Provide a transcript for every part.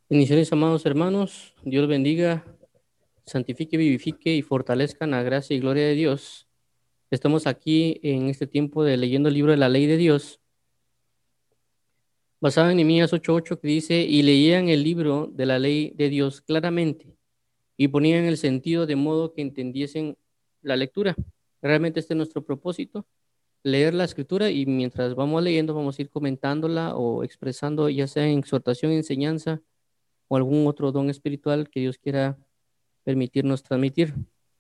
Bendiciones, amados hermanos. Dios bendiga, santifique, vivifique y fortalezca en la gracia y gloria de Dios. Estamos aquí en este tiempo de leyendo el libro de la ley de Dios, basado en Nehemías 8:8, que dice: Y leían el libro de la ley de Dios claramente y ponían el sentido de modo que entendiesen la lectura. Realmente este es nuestro propósito, leer la escritura, y mientras vamos leyendo vamos a ir comentándola o expresando, ya sea en exhortación, enseñanza o algún otro don espiritual que Dios quiera permitirnos transmitir.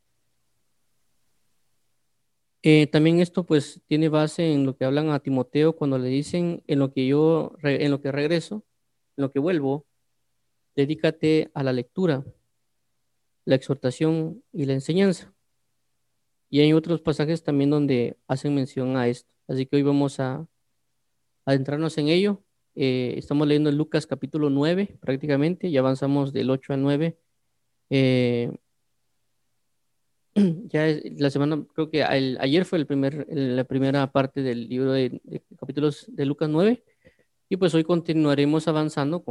También esto pues tiene base en lo que hablan a Timoteo cuando le dicen: en lo que regreso, en lo que vuelvo, dedícate a la lectura, la exhortación y la enseñanza. Y hay otros pasajes también donde hacen mención a esto. Así que hoy vamos a adentrarnos en ello. Estamos leyendo en Lucas capítulo 9 prácticamente, ya avanzamos del 8 al 9. Eh, la semana, creo que ayer fue la primera parte del libro de capítulos de Lucas 9, y pues hoy continuaremos avanzando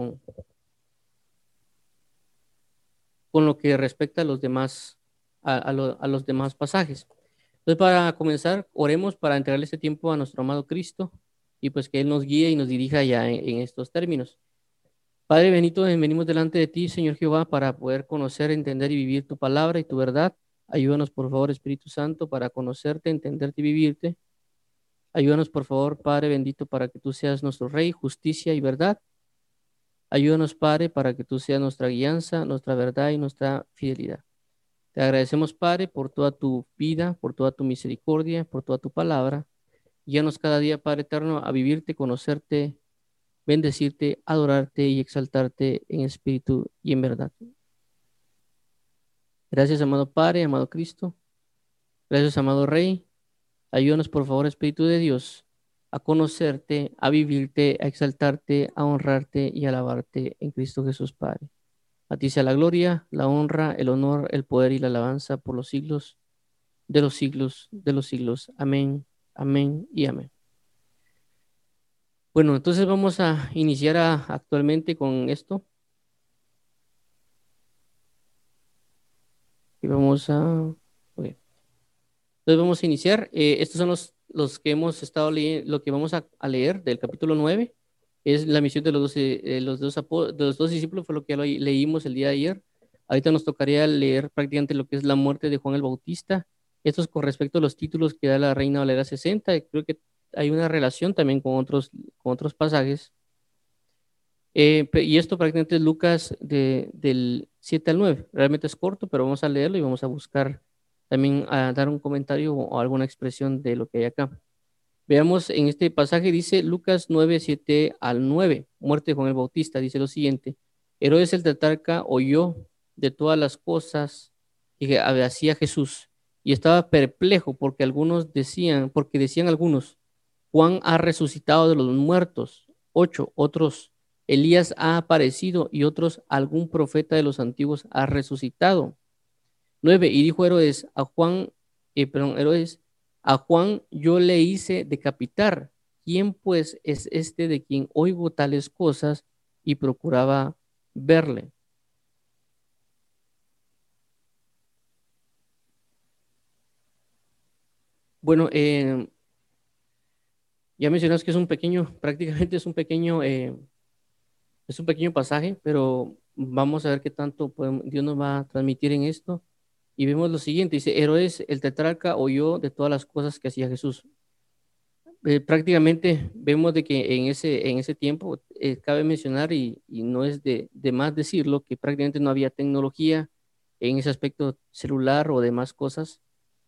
con lo que respecta a los demás, a los demás pasajes. Entonces, para comenzar, oremos para entregarle este tiempo a nuestro amado Cristo y pues que Él nos guíe y nos dirija ya en estos términos. Padre Benito, venimos delante de ti, Señor Jehová, para poder conocer, entender y vivir tu palabra y tu verdad. Ayúdanos, por favor, Espíritu Santo, para conocerte, entenderte y vivirte. Ayúdanos, por favor, Padre bendito, para que tú seas nuestro Rey, justicia y verdad. Ayúdanos, Padre, para que tú seas nuestra guianza, nuestra verdad y nuestra fidelidad. Te agradecemos, Padre, por toda tu vida, por toda tu misericordia, por toda tu palabra. Guíanos cada día, Padre eterno, a vivirte, conocerte, bendecirte, adorarte y exaltarte en espíritu y en verdad. Gracias, amado Padre, amado Cristo. Gracias, amado Rey. Ayúdanos, por favor, Espíritu de Dios, a conocerte, a vivirte, a exaltarte, a honrarte y a alabarte en Cristo Jesús, Padre. A ti sea la gloria, la honra, el honor, el poder y la alabanza por los siglos de los siglos de los siglos. Amén, amén y amén. Bueno, entonces vamos a iniciar actualmente con esto y vamos a... ok. Entonces vamos a iniciar. Estos son los que hemos estado leyendo, lo que vamos a leer del capítulo 9. Es la misión de de los dos discípulos, fue lo que leímos el día de ayer. Ahorita nos tocaría leer prácticamente lo que es la muerte de Juan el Bautista. Esto es con respecto a los títulos que da la Reina Valera 60. Y creo que hay una relación también con otros pasajes. Y esto prácticamente es Lucas del 7 al 9. Realmente es corto, pero vamos a leerlo y vamos a buscar también a dar un comentario o alguna expresión de lo que hay acá. Veamos en este pasaje, dice Lucas 9 7 al 9, muerte de Juan el Bautista, dice lo siguiente: Herodes el tetrarca oyó de todas las cosas que hacía Jesús y estaba perplejo porque decían algunos: Juan ha resucitado de los muertos. 8, otros: Elías ha aparecido, y otros: algún profeta de los antiguos ha resucitado. 9, y dijo Herodes, a Juan yo le hice decapitar. ¿Quién pues es este de quien oigo tales cosas? Y procuraba verle. Bueno, ya mencionas que es un pequeño, prácticamente es un pequeño pasaje, pero vamos a ver qué tanto Dios nos va a transmitir en esto. Y vemos lo siguiente: dice, Herodes el tetrarca oyó de todas las cosas que hacía Jesús. Prácticamente vemos de que en ese tiempo, cabe mencionar, y no es de más decirlo, que prácticamente no había tecnología en ese aspecto celular o demás cosas,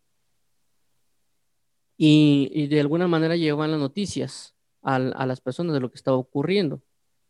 y de alguna manera llevaban las noticias a las personas de lo que estaba ocurriendo.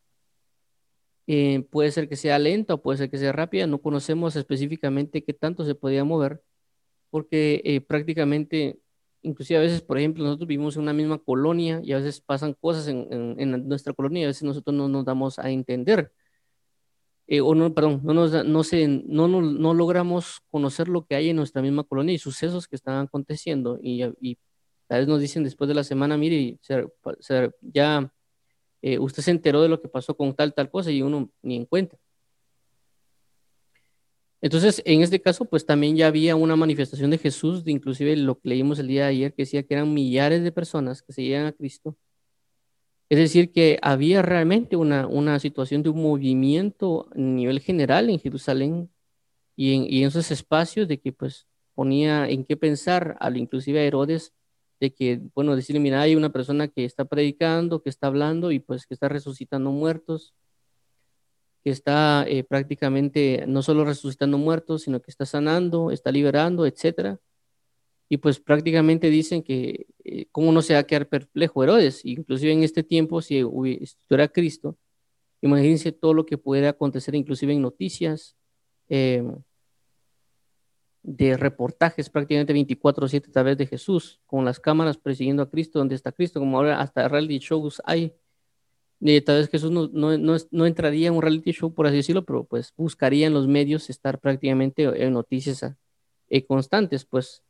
Puede ser que sea lenta o puede ser que sea rápida, no conocemos específicamente qué tanto se podía mover, porque prácticamente, inclusive a veces, por ejemplo, nosotros vivimos en una misma colonia y a veces pasan cosas en nuestra colonia y a veces nosotros no nos damos a entender, o no, perdón, no nos, da- no, se, no logramos conocer lo que hay en nuestra misma colonia y sucesos que están aconteciendo, y a veces nos dicen después de la semana: mire, ya usted se enteró de lo que pasó con tal cosa, y uno ni en cuenta. Entonces, en este caso, pues también ya había una manifestación de Jesús, de inclusive lo que leímos el día de ayer, que decía que eran millares de personas que seguían a Cristo. Es decir, que había realmente una situación de un movimiento a nivel general en Jerusalén y en esos espacios de que pues ponía en qué pensar, al inclusive a Herodes, de que, bueno, decirle, mira, hay una persona que está predicando, que está hablando y pues que está resucitando muertos, que está prácticamente no solo resucitando muertos, sino que está sanando, está liberando, etcétera. Y pues prácticamente dicen que, ¿cómo no se va a quedar perplejo Herodes? Inclusive en este tiempo, si fuera Cristo, imagínense todo lo que puede acontecer, inclusive en noticias, eh, de reportajes prácticamente 24/7 a través de Jesús, con las cámaras persiguiendo a Cristo, donde está Cristo, como ahora hasta reality shows hay. Tal vez Jesús no entraría en un reality show, por así decirlo, pero pues buscaría en los medios estar prácticamente en noticias constantes, pues.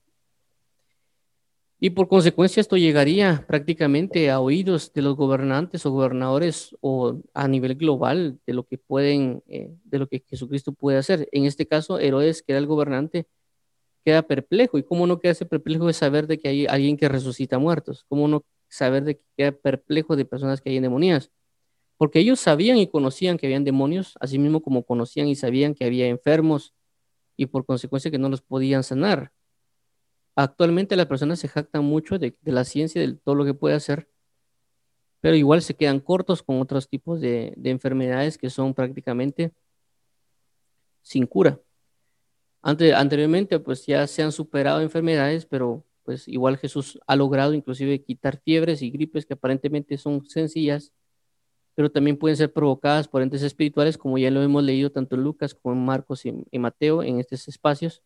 Y por consecuencia esto llegaría prácticamente a oídos de los gobernantes o gobernadores o a nivel global de lo que pueden, de lo que Jesucristo puede hacer. En este caso, Herodes, que era el gobernante, queda perplejo. ¿Y cómo no quedarse perplejo de saber de que hay alguien que resucita muertos? ¿Cómo no saber de que queda perplejo de personas que hay endemoniadas? Porque ellos sabían y conocían que habían demonios, así mismo como conocían y sabían que había enfermos y por consecuencia que no los podían sanar. Actualmente las personas se jactan mucho de la ciencia, de todo lo que puede hacer, pero igual se quedan cortos con otros tipos de enfermedades que son prácticamente sin cura. Anteriormente, pues ya se han superado enfermedades, pero pues igual Jesús ha logrado inclusive quitar fiebres y gripes que aparentemente son sencillas, pero también pueden ser provocadas por entes espirituales, como ya lo hemos leído tanto en Lucas como en Marcos y Mateo en estos espacios.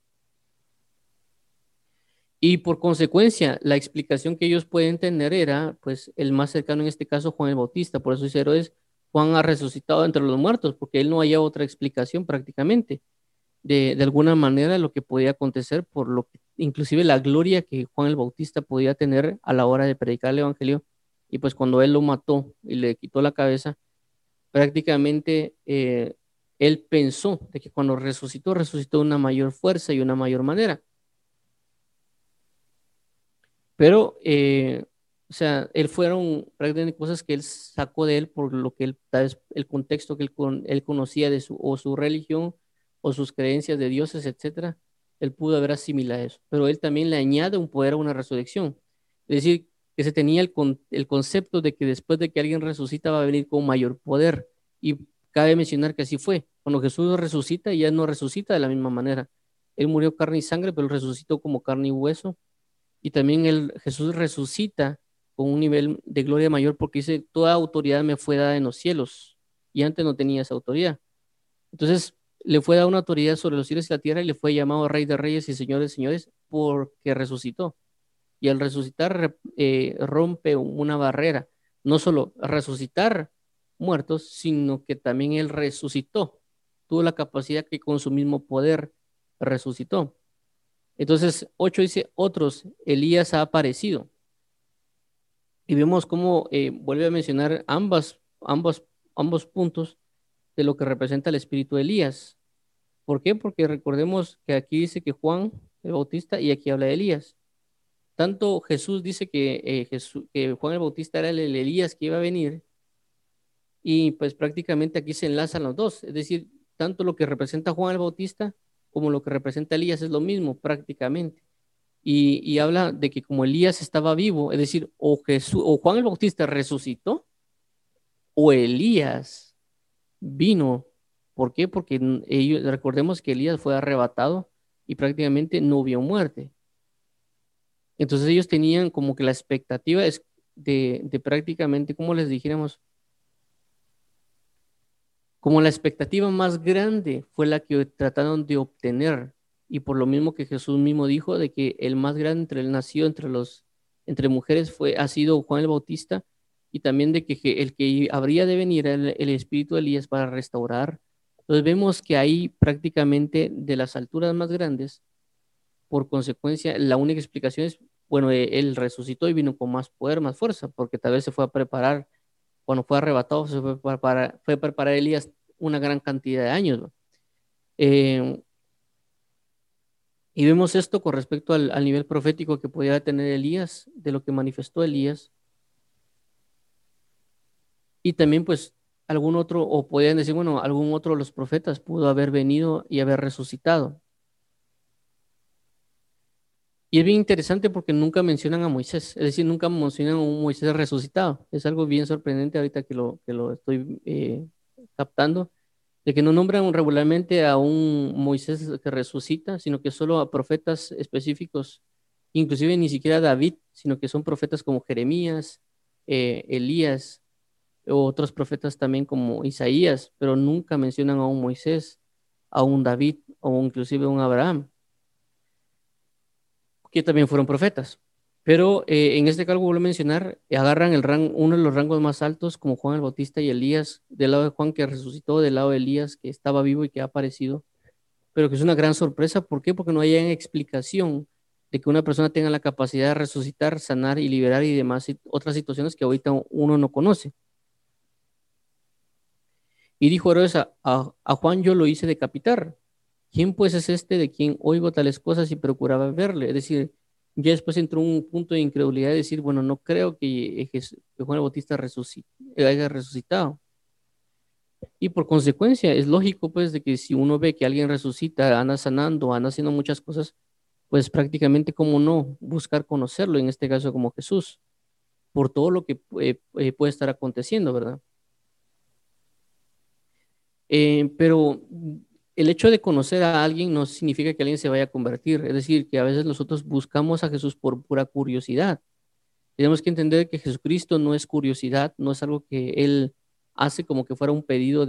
Y por consecuencia, la explicación que ellos pueden tener era, pues, el más cercano en este caso, Juan el Bautista. Por eso dice Herodes, Juan ha resucitado entre los muertos, porque él no haya otra explicación prácticamente de alguna manera lo que podía acontecer, por lo que inclusive la gloria que Juan el Bautista podía tener a la hora de predicar el Evangelio. Y pues cuando él lo mató y le quitó la cabeza, prácticamente él pensó de que cuando resucitó, resucitó de una mayor fuerza y una mayor manera. Pero, o sea, él fueron prácticamente cosas que él sacó de él por lo que él, tal vez el contexto que él conocía de su religión o sus creencias de dioses, etcétera. Él pudo haber asimilado eso. Pero él también le añade un poder a una resurrección. Es decir, que se tenía el concepto de que después de que alguien resucita va a venir con mayor poder. Y cabe mencionar que así fue. Cuando Jesús resucita, ya no resucita de la misma manera. Él murió carne y sangre, pero resucitó como carne y hueso y también Jesús resucita con un nivel de gloria mayor porque dice, toda autoridad me fue dada en los cielos y antes no tenía esa autoridad. Entonces le fue dada una autoridad sobre los cielos y la tierra y le fue llamado Rey de Reyes y Señor de Señores porque resucitó. Y al resucitar rompe una barrera, no solo resucitar muertos, sino que también él resucitó. Tuvo la capacidad que con su mismo poder resucitó. Entonces, 8 dice, otros, Elías ha aparecido. Y vemos cómo vuelve a mencionar ambos puntos de lo que representa el espíritu de Elías. ¿Por qué? Porque recordemos que aquí dice que Juan el Bautista y aquí habla de Elías. Tanto Jesús dice que Juan el Bautista era el Elías que iba a venir y pues prácticamente aquí se enlazan los dos. Es decir, tanto lo que representa Juan el Bautista como lo que representa Elías es lo mismo prácticamente. Y habla de que como Elías estaba vivo, es decir, o Juan el Bautista resucitó o Elías vino. ¿Por qué? Porque ellos, recordemos que Elías fue arrebatado y prácticamente no vio muerte. Entonces ellos tenían como que la expectativa de prácticamente, como les dijéramos, como la expectativa más grande fue la que trataron de obtener, y por lo mismo que Jesús mismo dijo de que el más grande entre él nació entre mujeres ha sido Juan el Bautista, y también de que el que habría de venir el espíritu de Elías para restaurar. Entonces vemos que ahí prácticamente de las alturas más grandes, por consecuencia, la única explicación es, bueno, él resucitó y vino con más poder, más fuerza, porque tal vez se fue a preparar cuando fue arrebatado, fue a preparar Elías una gran cantidad de años, ¿no? Y vemos esto con respecto al nivel profético que podía tener Elías, de lo que manifestó Elías, y también pues algún otro, o podían decir, bueno, algún otro de los profetas pudo haber venido y haber resucitado. Y es bien interesante porque nunca mencionan a Moisés, es decir, nunca mencionan a un Moisés resucitado. Es algo bien sorprendente ahorita que lo estoy captando, de que no nombran regularmente a un Moisés que resucita, sino que solo a profetas específicos, inclusive ni siquiera a David, sino que son profetas como Jeremías, Elías, o otros profetas también como Isaías, pero nunca mencionan a un Moisés, a un David o inclusive a un Abraham, que también fueron profetas. Pero en este caso, vuelvo a mencionar, agarran uno de los rangos más altos, como Juan el Bautista y Elías, del lado de Juan que resucitó, del lado de Elías que estaba vivo y que ha aparecido, pero que es una gran sorpresa. ¿Por qué? Porque no hay explicación de que una persona tenga la capacidad de resucitar, sanar y liberar y demás otras situaciones que ahorita uno no conoce. Y dijo Herodes a Juan, yo lo hice decapitar. ¿Quién pues es este de quien oigo tales cosas y procuraba verle? Es decir, ya después entró un punto de incredulidad de decir, bueno, no creo que Juan el Bautista haya resucitado. Y por consecuencia, es lógico pues de que si uno ve que alguien resucita, anda sanando, anda haciendo muchas cosas, pues prácticamente como no buscar conocerlo, en este caso como Jesús, por todo lo que puede estar aconteciendo, ¿verdad? Pero el hecho de conocer a alguien no significa que alguien se vaya a convertir. Es decir, que a veces nosotros buscamos a Jesús por pura curiosidad. Tenemos que entender que Jesucristo no es curiosidad, no es algo que Él hace como que fuera un pedido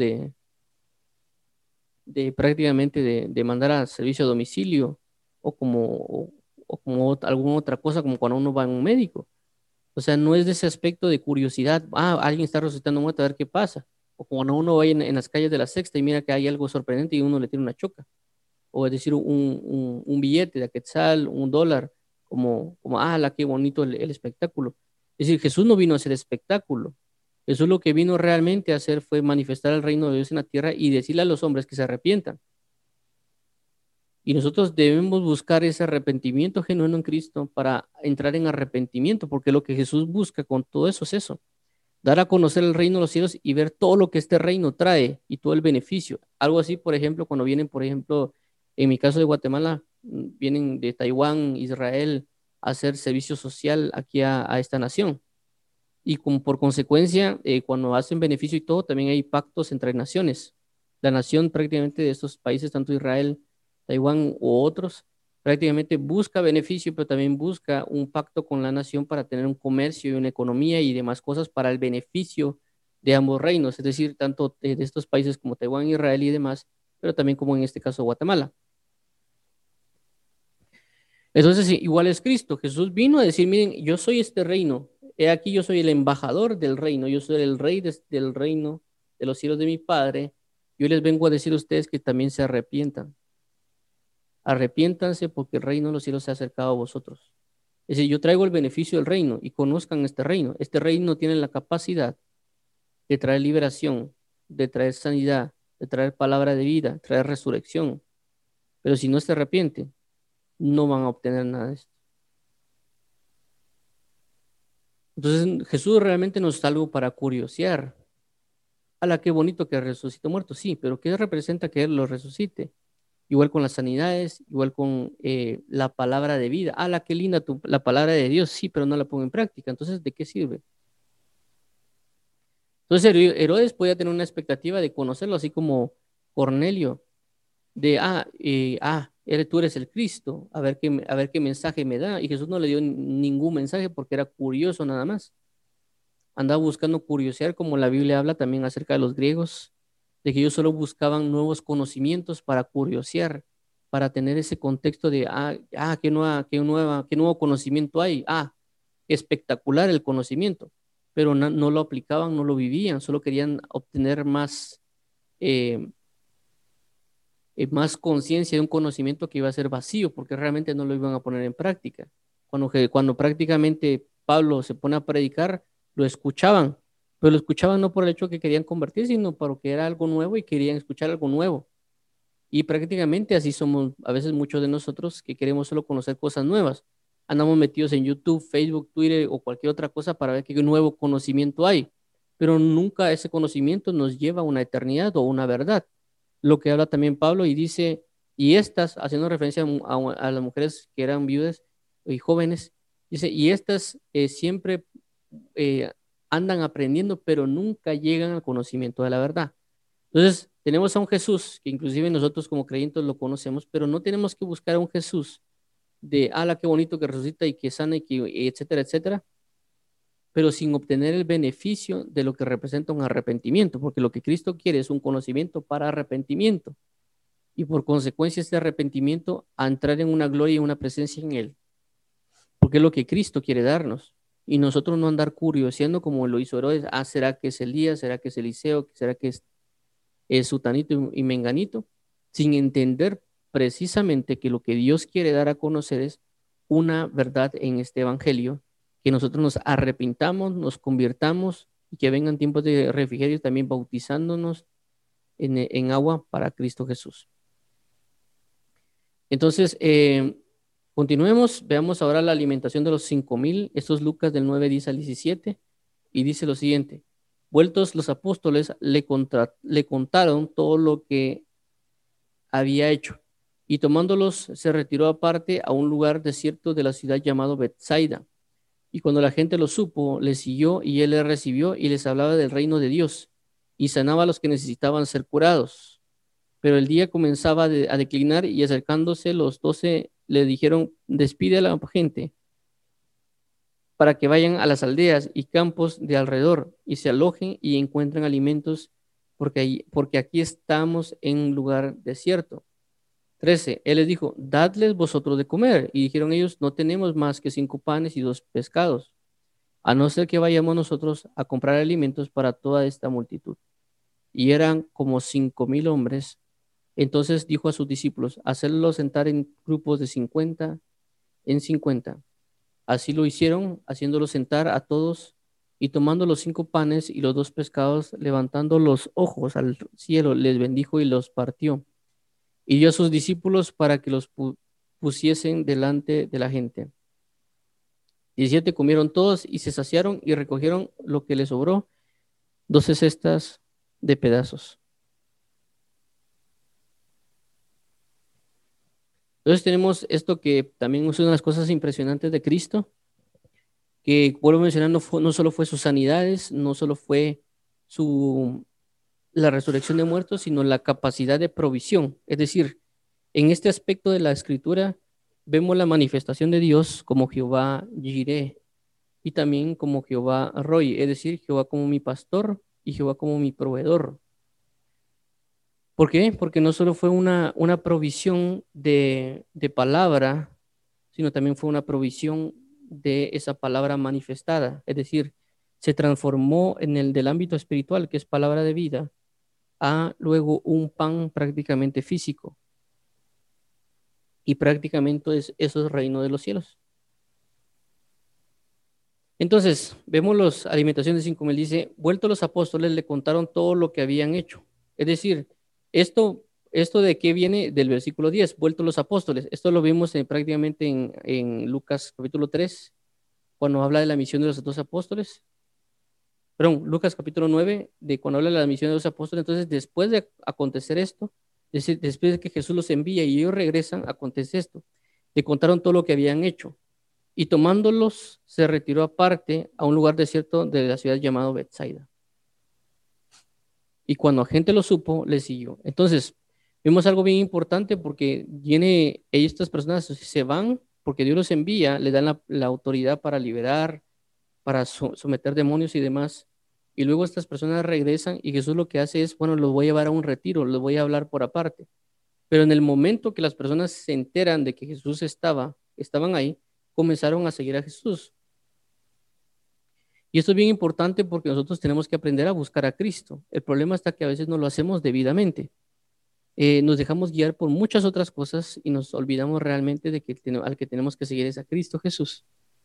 de prácticamente de mandar a servicio a domicilio o o como alguna otra cosa, como cuando uno va a un médico. O sea, no es de ese aspecto de curiosidad, alguien está resucitando muerto, a ver qué pasa. O cuando uno va en las calles de la Sexta y mira que hay algo sorprendente y uno le tiene una choca. O es decir, un billete de a quetzal, un dólar, la qué bonito el espectáculo. Es decir, Jesús no vino a hacer espectáculo. Jesús lo que vino realmente a hacer fue manifestar el reino de Dios en la tierra y decirle a los hombres que se arrepientan. Y nosotros debemos buscar ese arrepentimiento genuino en Cristo para entrar en arrepentimiento, porque lo que Jesús busca con todo eso es eso, dar a conocer el reino de los cielos y ver todo lo que este reino trae y todo el beneficio. Algo así, por ejemplo, cuando vienen, por ejemplo, en mi caso de Guatemala, vienen de Taiwán, Israel, a hacer servicio social aquí a esta nación. Y como por consecuencia, cuando hacen beneficio y todo, también hay pactos entre naciones. La nación prácticamente de estos países, tanto Israel, Taiwán u otros, prácticamente busca beneficio, pero también busca un pacto con la nación para tener un comercio y una economía y demás cosas para el beneficio de ambos reinos, es decir, tanto de estos países como Taiwán, Israel y demás, pero también como en este caso Guatemala. Entonces, igual es Cristo. Jesús vino a decir, miren, yo soy este reino. He aquí, yo soy el embajador del reino. Yo soy el rey del reino de los cielos de mi Padre. Yo les vengo a decir a ustedes que también se arrepientan. Arrepiéntanse porque el reino de los cielos se ha acercado a vosotros. Es decir, yo traigo el beneficio del reino y conozcan este reino. Este reino tiene la capacidad de traer liberación, de traer sanidad, de traer palabra de vida, traer resurrección. Pero si no se arrepienten, no van a obtener nada de esto. Entonces Jesús realmente nos es algo para curiosear. La qué bonito que resucitó muerto, sí, pero ¿qué representa que Él lo resucite? Igual con las sanidades, igual con la palabra de vida. La qué linda la palabra de Dios, sí, pero no la pongo en práctica. Entonces, ¿de qué sirve? Entonces Herodes podía tener una expectativa de conocerlo, así como Cornelio, de, tú eres el Cristo, a ver qué mensaje me da. Y Jesús no le dio ningún mensaje porque era curioso nada más. Andaba buscando curiosear, como la Biblia habla también acerca de los griegos, de que ellos solo buscaban nuevos conocimientos para curiosear, para tener ese contexto de, qué nuevo conocimiento hay. Espectacular el conocimiento, pero no lo aplicaban, no lo vivían, solo querían obtener eh, más conciencia de un conocimiento que iba a ser vacío, porque realmente no lo iban a poner en práctica. Cuando prácticamente Pablo se pone a predicar, lo escuchaban, pero lo escuchaban no por el hecho que querían convertirse, sino porque era algo nuevo y querían escuchar algo nuevo. Y prácticamente así somos a veces muchos de nosotros que queremos solo conocer cosas nuevas. Andamos metidos en YouTube, Facebook, Twitter o cualquier otra cosa para ver qué nuevo conocimiento hay, pero nunca ese conocimiento nos lleva a una eternidad o una verdad. Lo que habla también Pablo y dice, y estas, haciendo referencia a las mujeres que eran viudas y jóvenes, dice, y estas siempre eh, andan aprendiendo, pero nunca llegan al conocimiento de la verdad. Entonces, tenemos a un Jesús que inclusive nosotros como creyentes lo conocemos, pero no tenemos que buscar a un Jesús de, ala, qué bonito que resucita y que sana y que, etcétera, etcétera, pero sin obtener el beneficio de lo que representa un arrepentimiento, porque lo que Cristo quiere es un conocimiento para arrepentimiento y por consecuencia este arrepentimiento a entrar en una gloria y una presencia en Él, porque es lo que Cristo quiere darnos. Y nosotros no andar curioseando como lo hizo Herodes, ah, ¿será que es Elías? ¿Será que es Eliseo? ¿Será que es Sutanito y Menganito? Sin entender precisamente que lo que Dios quiere dar a conocer es una verdad en este evangelio, que nosotros nos arrepintamos, nos convirtamos y que vengan tiempos de refrigerio también bautizándonos en agua para Cristo Jesús. Entonces, continuemos, veamos ahora la alimentación de los 5,000. Esto es Lucas del 9, 10 al 17, y dice lo siguiente. Vueltos los apóstoles, le contaron todo lo que había hecho, y tomándolos se retiró aparte a un lugar desierto de la ciudad llamado Bethsaida. Y cuando la gente lo supo, le siguió y él les recibió y les hablaba del reino de Dios y sanaba a los que necesitaban ser curados. Pero el día comenzaba a declinar y acercándose los 12 le dijeron, despide a la gente para que vayan a las aldeas y campos de alrededor y se alojen y encuentren alimentos porque aquí estamos en un lugar desierto. 13. Él les dijo, dadles vosotros de comer. Y dijeron ellos, no tenemos más que 5 panes y 2 pescados, a no ser que vayamos nosotros a comprar alimentos para toda esta multitud. Y eran como 5,000 hombres. Entonces dijo a sus discípulos, hacerlos sentar en grupos de 50 en 50. Así lo hicieron, haciéndolos sentar a todos, y tomando los 5 panes y los 2 pescados, levantando los ojos al cielo, les bendijo y los partió. Y dio a sus discípulos para que los pusiesen delante de la gente. 17 comieron todos y se saciaron y recogieron lo que les sobró, 12 cestas de pedazos. Entonces tenemos esto que también es una de las cosas impresionantes de Cristo, que vuelvo a mencionar, no solo fue sus sanidades, no solo fue la resurrección de muertos, sino la capacidad de provisión. Es decir, en este aspecto de la escritura vemos la manifestación de Dios como Jehová Jireh y también como Jehová Roy, es decir, Jehová como mi pastor y Jehová como mi proveedor. ¿Por qué? Porque no solo fue una provisión de palabra, sino también fue una provisión de esa palabra manifestada. Es decir, se transformó en el del ámbito espiritual, que es palabra de vida, a luego un pan prácticamente físico. Y prácticamente eso es reino de los cielos. Entonces, vemos las alimentaciones de 5,000. Dice, vueltos los apóstoles le contaron todo lo que habían hecho. Es decir, esto de qué viene del versículo 10, vueltos los apóstoles. Esto lo vimos prácticamente en Lucas capítulo 3, cuando habla de la misión de los 12 apóstoles. Perdón, Lucas capítulo 9, de cuando habla de la misión de los apóstoles. Entonces, después de acontecer esto, es decir, después de que Jesús los envía y ellos regresan, acontece esto. Le contaron todo lo que habían hecho. Y tomándolos, se retiró aparte a un lugar desierto de la ciudad llamado Bethsaida. Y cuando la gente lo supo, le siguió. Entonces, vimos algo bien importante porque estas personas se van porque Dios los envía, le dan la autoridad para liberar, para someter demonios y demás. Y luego estas personas regresan y Jesús lo que hace es, bueno, los voy a llevar a un retiro, los voy a hablar por aparte. Pero en el momento que las personas se enteran de que Jesús estaban ahí, comenzaron a seguir a Jesús. Y esto es bien importante porque nosotros tenemos que aprender a buscar a Cristo. El problema está que a veces no lo hacemos debidamente. Nos dejamos guiar por muchas otras cosas y nos olvidamos realmente de que al que tenemos que seguir es a Cristo Jesús.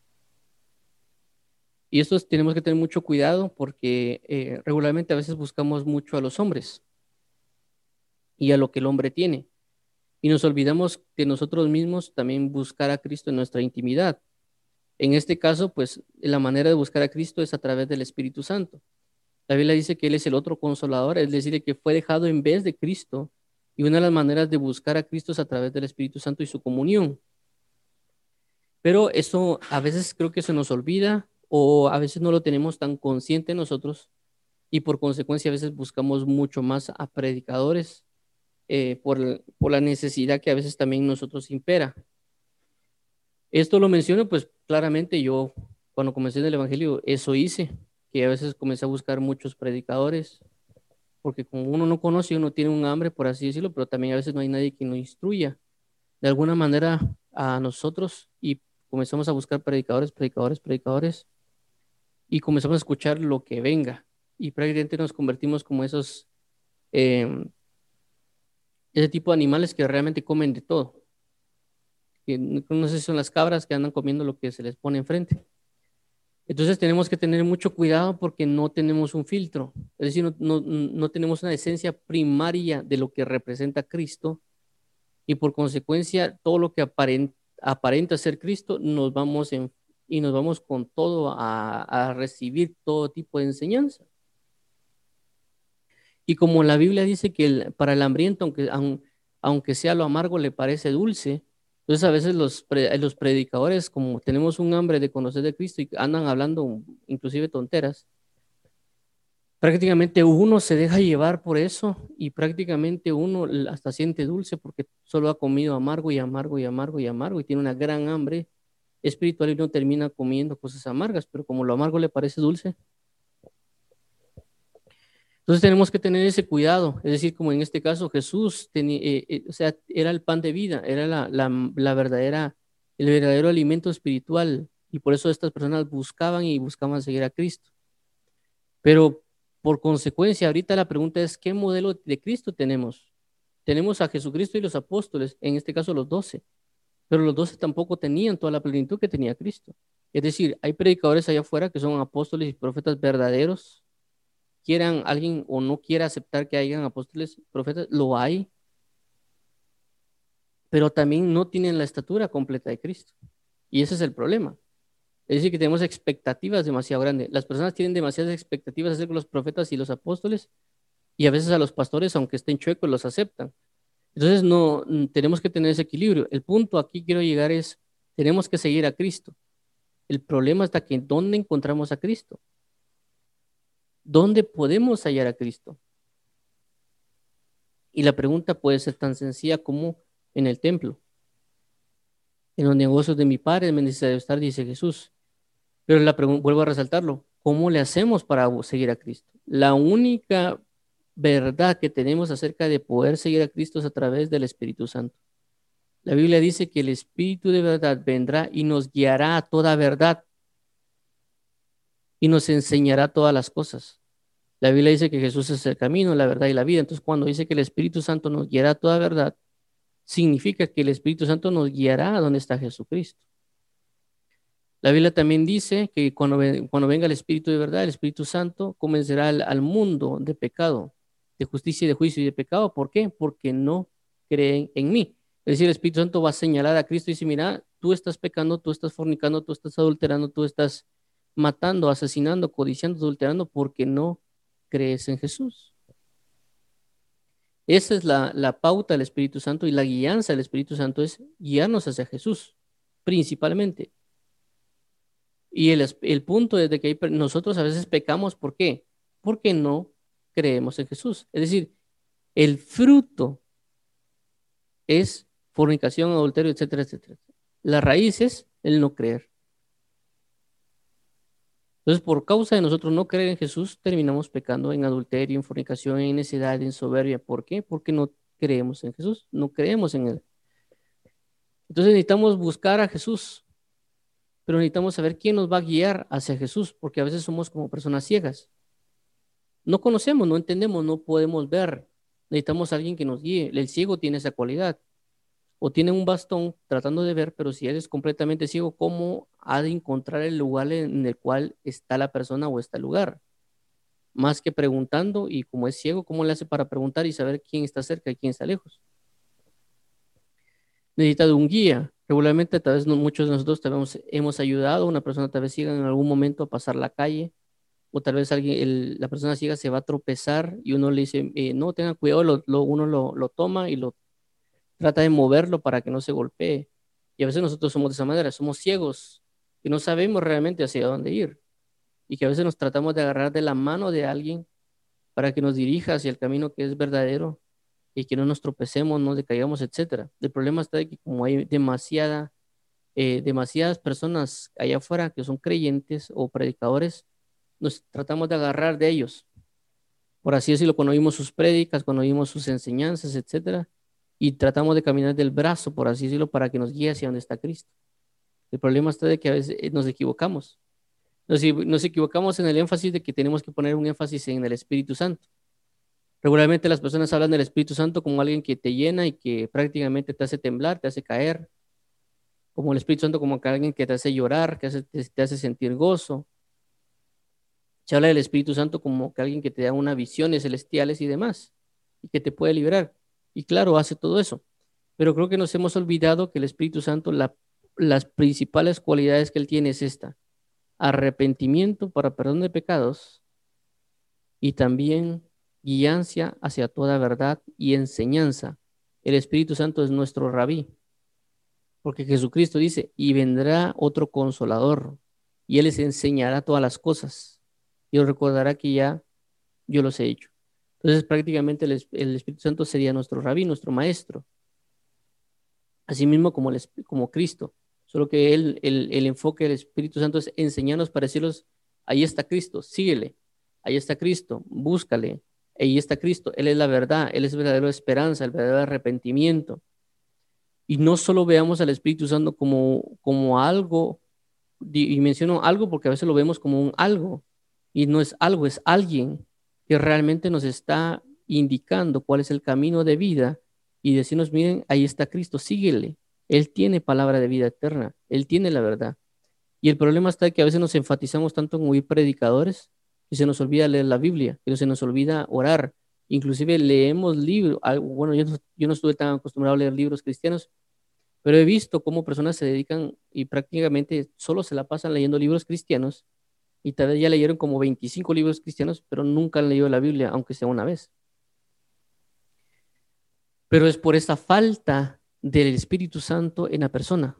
Y esto tenemos que tener mucho cuidado porque regularmente a veces buscamos mucho a los hombres y a lo que el hombre tiene. y nos olvidamos de nosotros mismos también buscar a Cristo en nuestra intimidad. En este caso, pues la manera de buscar a Cristo es a través del Espíritu Santo. La Biblia dice que Él es el otro consolador, es decir, que fue dejado en vez de Cristo. Y una de las maneras de buscar a Cristo es a través del Espíritu Santo y su comunión. Pero eso a veces creo que se nos olvida o a veces no lo tenemos tan consciente nosotros y por consecuencia a veces buscamos mucho más a predicadores por la necesidad que a veces también nosotros impera. Esto lo menciono pues claramente yo cuando comencé en el Evangelio, eso hice, que a veces comencé a buscar muchos predicadores, porque como uno no conoce, uno tiene un hambre, por así decirlo, pero también a veces no hay nadie que nos instruya de alguna manera a nosotros y comenzamos a buscar predicadores, predicadores, predicadores y comenzamos a escuchar lo que venga y prácticamente nos convertimos como eh, ese tipo de animales que realmente comen de todo. Que no sé si son las cabras que andan comiendo lo que se les pone enfrente. Entonces tenemos que tener mucho cuidado porque no tenemos un filtro, es decir, no tenemos una esencia primaria de lo que representa Cristo y por consecuencia todo lo que aparenta ser Cristo y nos vamos con todo a recibir todo tipo de enseñanza. Y como la Biblia dice que para el hambriento, aunque sea lo amargo, le parece dulce, entonces a veces los predicadores, como tenemos un hambre de conocer de Cristo y andan hablando inclusive tonteras, prácticamente uno se deja llevar por eso y prácticamente uno hasta siente dulce porque solo ha comido amargo y amargo y amargo y amargo y tiene una gran hambre espiritual y no termina comiendo cosas amargas, pero como lo amargo le parece dulce, entonces tenemos que tener ese cuidado, es decir, como en este caso Jesús tenía, o sea, era el pan de vida, era el verdadero alimento espiritual y por eso estas personas buscaban y buscaban seguir a Cristo. Pero por consecuencia, ahorita la pregunta es, ¿qué modelo de Cristo tenemos? Tenemos a Jesucristo y los apóstoles, en este caso los 12, pero los 12 tampoco tenían toda la plenitud que tenía Cristo. Es decir, hay predicadores allá afuera que son apóstoles y profetas verdaderos, quieran alguien o no quiera aceptar que hayan apóstoles, profetas, lo hay, pero también no tienen la estatura completa de Cristo. Y ese es el problema. Es decir, que tenemos expectativas demasiado grandes. Las personas tienen demasiadas expectativas acerca de los profetas y los apóstoles y a veces a los pastores, aunque estén chuecos, los aceptan. Entonces, no, tenemos que tener ese equilibrio. El punto aquí quiero llegar es, tenemos que seguir a Cristo. El problema está que ¿dónde encontramos a Cristo? ¿Dónde podemos hallar a Cristo? Y la pregunta puede ser tan sencilla como en el templo. En los negocios de mi padre me necesario estar, dice Jesús. Pero la pregunta, vuelvo a resaltarlo, ¿cómo le hacemos para seguir a Cristo? La única verdad que tenemos acerca de poder seguir a Cristo es a través del Espíritu Santo. La Biblia dice que el Espíritu de verdad vendrá y nos guiará a toda verdad y nos enseñará todas las cosas. La Biblia dice que Jesús es el camino, la verdad y la vida. Entonces, cuando dice que el Espíritu Santo nos guiará a toda verdad, significa que el Espíritu Santo nos guiará a donde está Jesucristo. La Biblia también dice que cuando venga el Espíritu de verdad, el Espíritu Santo convencerá al mundo de pecado, de justicia y de juicio y de pecado. ¿Por qué? Porque no creen en mí. Es decir, el Espíritu Santo va a señalar a Cristo y dice, mira, tú estás pecando, tú estás fornicando, tú estás adulterando, tú estás matando, asesinando, codiciando, adulterando, porque no crees en Jesús. Esa es la pauta del Espíritu Santo y la guianza del Espíritu Santo es guiarnos hacia Jesús, principalmente. Y el punto es de que nosotros a veces pecamos, ¿por qué? Porque no creemos en Jesús. Es decir, el fruto es fornicación, adulterio, etcétera, etcétera. La raíz es el no creer. Entonces, por causa de nosotros no creer en Jesús, terminamos pecando en adulterio, en fornicación, en necedad, en soberbia. ¿Por qué? Porque no creemos en Jesús, no creemos en Él. Entonces necesitamos buscar a Jesús, pero necesitamos saber quién nos va a guiar hacia Jesús, porque a veces somos como personas ciegas. No conocemos, no entendemos, no podemos ver. Necesitamos a alguien que nos guíe. El ciego tiene esa cualidad. O tiene un bastón tratando de ver, pero si eres completamente ciego, ¿cómo ha de encontrar el lugar en el cual está la persona o está el lugar? Más que preguntando, y como es ciego, ¿cómo le hace para preguntar y saber quién está cerca y quién está lejos? necesita de un guía. Regularmente, tal vez muchos de nosotros tal vez hemos ayudado a una persona tal vez ciega en algún momento a pasar la calle, o tal vez alguien, la persona ciega se va a tropezar y uno le dice, no, tenga cuidado, uno lo toma y lo trata de moverlo para que no se golpee. Y a veces nosotros somos de esa manera, somos ciegos y no sabemos realmente hacia dónde ir. Y que a veces nos tratamos de agarrar de la mano de alguien para que nos dirija hacia el camino que es verdadero y que no nos tropecemos, no decaigamos, etcétera. El problema está de que como hay demasiadas personas allá afuera que son creyentes o predicadores, nos tratamos de agarrar de ellos, por así decirlo, cuando oímos sus prédicas, cuando oímos sus enseñanzas, etcétera, y tratamos de caminar del brazo, por así decirlo, para que nos guíe hacia donde está Cristo. El problema está de que a veces nos equivocamos. Nos equivocamos en el énfasis de que tenemos que poner un énfasis en el Espíritu Santo. Regularmente las personas hablan del Espíritu Santo como alguien que te llena y que prácticamente te hace temblar, te hace caer, como el Espíritu Santo como que alguien que te hace llorar, te hace sentir gozo. Se habla del Espíritu Santo como que alguien que te da unas visiones celestiales y demás, y que te puede liberar. Y claro, hace todo eso. Pero creo que nos hemos olvidado que el Espíritu Santo, las principales cualidades que él tiene es esta: arrepentimiento para perdón de pecados y también guianza hacia toda verdad y enseñanza. El Espíritu Santo es nuestro rabí, porque Jesucristo dice, y vendrá otro consolador, y él les enseñará todas las cosas, y os recordará que ya yo los he hecho. Entonces, prácticamente el Espíritu Santo sería nuestro rabí, nuestro maestro, así mismo como, como Cristo, solo que el enfoque del Espíritu Santo es enseñarnos para decirlos, ahí está Cristo, síguele, ahí está Cristo, búscale, ahí está Cristo, Él es la verdad, Él es verdadera esperanza, el verdadero arrepentimiento. Y no solo veamos al Espíritu Santo como algo, y menciono algo porque a veces lo vemos como un algo, y no es algo, es alguien que realmente nos está indicando cuál es el camino de vida y decirnos, miren, ahí está Cristo, síguele. Él tiene palabra de vida eterna, Él tiene la verdad. Y el problema está que a veces nos enfatizamos tanto en oír predicadores que se nos olvida leer la Biblia, que se nos olvida orar. Inclusive leemos libros, bueno, yo no estuve tan acostumbrado a leer libros cristianos, pero he visto cómo personas se dedican y prácticamente solo se la pasan leyendo libros cristianos y tal vez ya leyeron como 25 libros cristianos, pero nunca han leído la Biblia, aunque sea una vez. Pero es por esa falta del Espíritu Santo en la persona.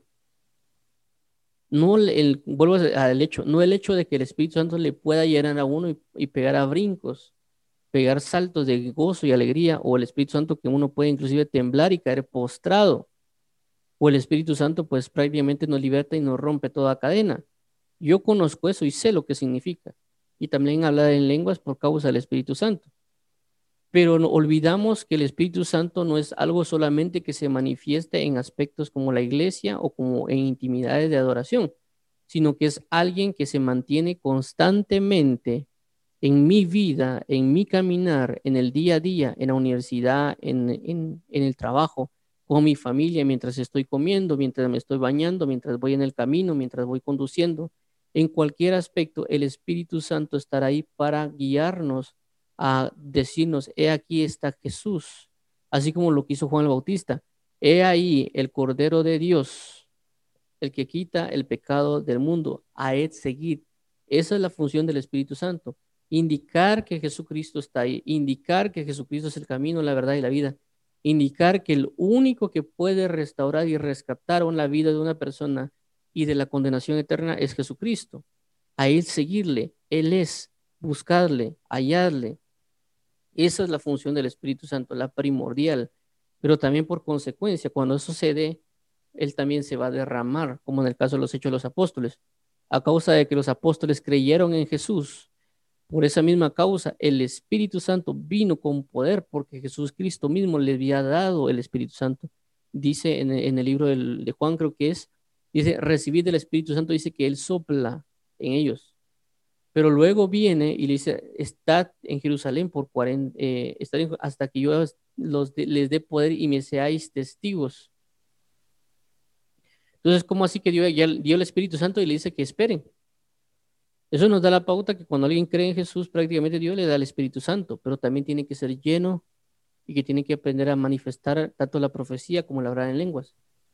No vuelvo al hecho, no el hecho de que el Espíritu Santo le pueda llenar a uno y pegar a brincos, pegar saltos de gozo y alegría, o el Espíritu Santo que uno puede inclusive temblar y caer postrado, o el Espíritu Santo pues prácticamente nos liberta y nos rompe toda cadena. Yo conozco eso y sé lo que significa. Y también hablar en lenguas por causa del Espíritu Santo. Pero no olvidamos que el Espíritu Santo no es algo solamente que se manifieste en aspectos como la iglesia o como en intimidades de adoración, sino que es alguien que se mantiene constantemente en mi vida, en mi caminar, en el día a día, en la universidad, en el trabajo, con mi familia, mientras estoy comiendo, mientras me estoy bañando, mientras voy en el camino, mientras voy conduciendo. En cualquier aspecto, el Espíritu Santo estará ahí para guiarnos a decirnos, he aquí está Jesús, así como lo que hizo Juan el Bautista. He ahí el Cordero de Dios, el que quita el pecado del mundo, a él seguir. Esa es la función del Espíritu Santo, indicar que Jesucristo está ahí, indicar que Jesucristo es el camino, la verdad y la vida, indicar que el único que puede restaurar y rescatar la vida de una persona y de la condenación eterna es Jesucristo. A él seguirle, él es, buscarle, hallarle. Esa es la función del Espíritu Santo, la primordial. Pero también por consecuencia, cuando eso se dé, Él también se va a derramar, como en el caso de los hechos de los apóstoles. A causa de que los apóstoles creyeron en Jesús, por esa misma causa, el Espíritu Santo vino con poder, porque Jesús Cristo mismo le había dado el Espíritu Santo. Dice en el libro de Juan, creo que es, dice, recibid del Espíritu Santo, dice que Él sopla en ellos. Pero luego viene y le dice, estad en Jerusalén por 40, hasta que yo les dé poder y me seáis testigos. Entonces, ¿cómo así que dio el Espíritu Santo y le dice que esperen? Eso nos da la pauta que cuando alguien cree en Jesús, prácticamente Dios le da el Espíritu Santo, pero también tiene que ser lleno y que tiene que aprender a manifestar tanto la profecía como la hablar en lenguas.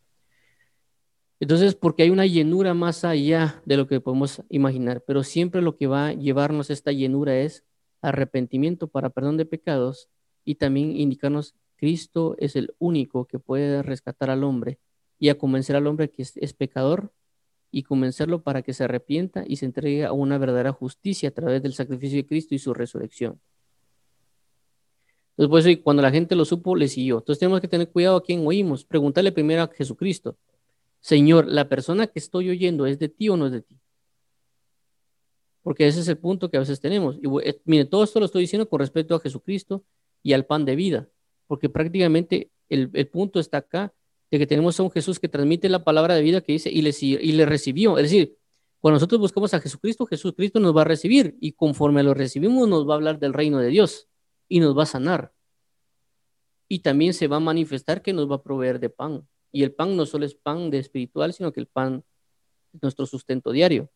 Entonces, porque hay una llenura más allá de lo que podemos imaginar, pero siempre lo que va a llevarnos esta llenura es arrepentimiento para perdón de pecados y también indicarnos Cristo es el único que puede rescatar al hombre y a convencer al hombre que es pecador y convencerlo para que se arrepienta y se entregue a una verdadera justicia a través del sacrificio de Cristo y su resurrección. Entonces, por eso, y cuando la gente lo supo, le siguió. Entonces, tenemos que tener cuidado a quién oímos. Preguntarle primero a Jesucristo. Señor, ¿la persona que estoy oyendo es de ti o no es de ti? Porque ese es el punto que a veces tenemos. Y mire, todo esto lo estoy diciendo con respecto a Jesucristo y al pan de vida, porque prácticamente el punto está acá de que tenemos a un Jesús que transmite la palabra de vida que dice y le recibió. Es decir, cuando nosotros buscamos a Jesucristo, Jesucristo nos va a recibir y conforme lo recibimos nos va a hablar del reino de Dios y nos va a sanar. Y también se va a manifestar que nos va a proveer de pan. Y el pan no solo es pan de espiritual, sino que el pan es nuestro sustento diario.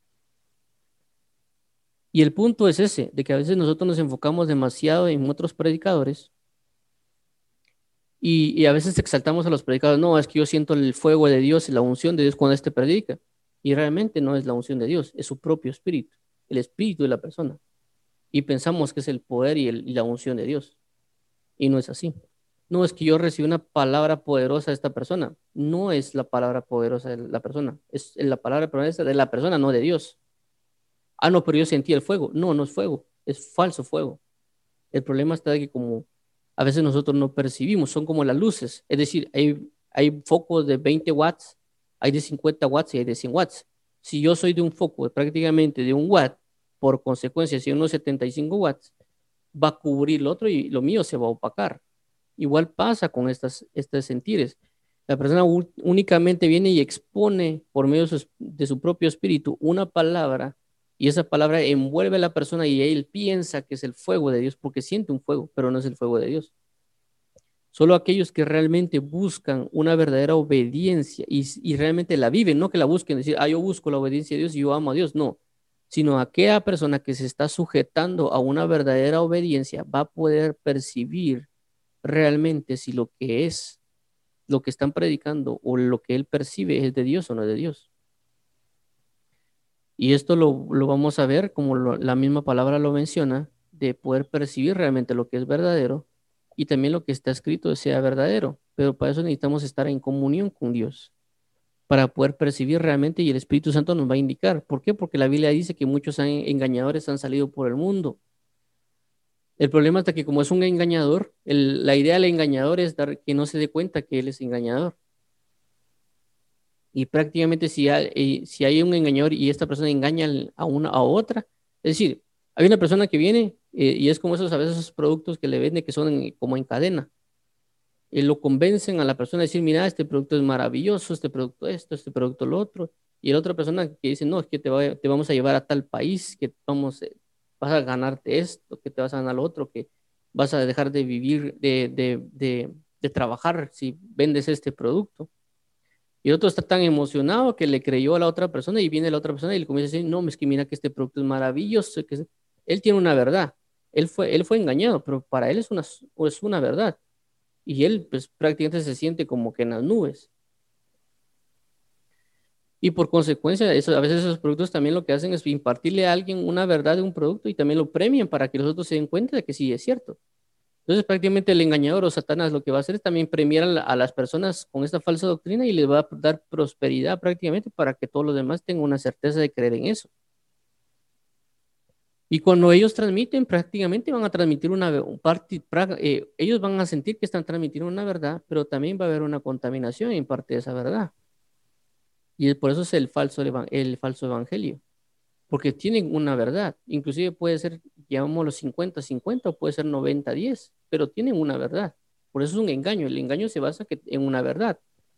Y el punto es ese, de que a veces nosotros nos enfocamos demasiado en otros predicadores y a veces exaltamos a los predicadores. No, es que yo siento el fuego de Dios y la unción de Dios cuando este predica. Y realmente no es la unción de Dios, es su propio espíritu, el espíritu de la persona. Y pensamos que es el poder y la unción de Dios. Y no es así. No es que yo recibí una palabra poderosa de esta persona. No es la palabra poderosa de la persona. Es la palabra poderosa de la persona, no de Dios. Ah, no, pero yo sentí el fuego. No, no es fuego, es falso fuego. El problema está de que como a veces nosotros no percibimos, son como las luces. Es decir, hay focos de 20 watts, hay de 50 watts y hay de 100 watts. Si yo soy de un foco prácticamente de un watt, por consecuencia, si uno 75 watts, va a cubrir el otro y lo mío se va a opacar. Igual pasa con estos sentires. La persona únicamente viene y expone por medio de su propio espíritu una palabra y esa palabra envuelve a la persona y él piensa que es el fuego de Dios porque siente un fuego, pero no es el fuego de Dios. Solo aquellos que realmente buscan una verdadera obediencia y realmente la viven, no que la busquen, decir, yo busco la obediencia de Dios y yo amo a Dios, no, sino aquella persona que se está sujetando a una verdadera obediencia va a poder percibir realmente si lo que es, lo que están predicando o lo que él percibe es de Dios o no es de Dios. Y esto lo vamos a ver, como la misma palabra lo menciona, de poder percibir realmente lo que es verdadero y también lo que está escrito sea verdadero. Pero para eso necesitamos estar en comunión con Dios, para poder percibir realmente y el Espíritu Santo nos va a indicar. ¿Por qué? Porque la Biblia dice que muchos engañadores han salido por el mundo. El problema es que como es un engañador, la idea del engañador es dar, que no se dé cuenta que él es engañador. Y prácticamente si hay un engañador y esta persona engaña a una a otra, es decir, hay una persona que viene y es como esos a veces esos productos que le venden que son como en cadena. Y lo convencen a la persona a decir, mira, este producto es maravilloso, este producto esto, este producto lo otro. Y la otra persona que dice, no, es que te vamos a llevar a tal país, que vas a ganarte esto, que te vas a ganar lo otro, que vas a dejar de vivir, de trabajar si vendes este producto. Y el otro está tan emocionado que le creyó a la otra persona y viene la otra persona y le comienza a decir, no, es que mira que este producto es maravilloso, él tiene una verdad, él fue engañado, pero para él es una verdad. Y él pues prácticamente se siente como que en las nubes. Y por consecuencia, a veces esos productos también lo que hacen es impartirle a alguien una verdad de un producto y también lo premian para que los otros se den cuenta de que sí es cierto. Entonces, prácticamente el engañador o Satanás lo que va a hacer es también premiar a las personas con esta falsa doctrina y les va a dar prosperidad prácticamente para que todos los demás tengan una certeza de creer en eso. Y cuando ellos transmiten, prácticamente van a transmitir ellos van a sentir que están transmitiendo una verdad, pero también va a haber una contaminación en parte de esa verdad. Y por eso es el falso evangelio, porque tienen una verdad. Inclusive puede ser, llamémoslo 50-50 o puede ser 90-10, pero tienen una verdad. Por eso es un engaño. El engaño se basa en una verdad.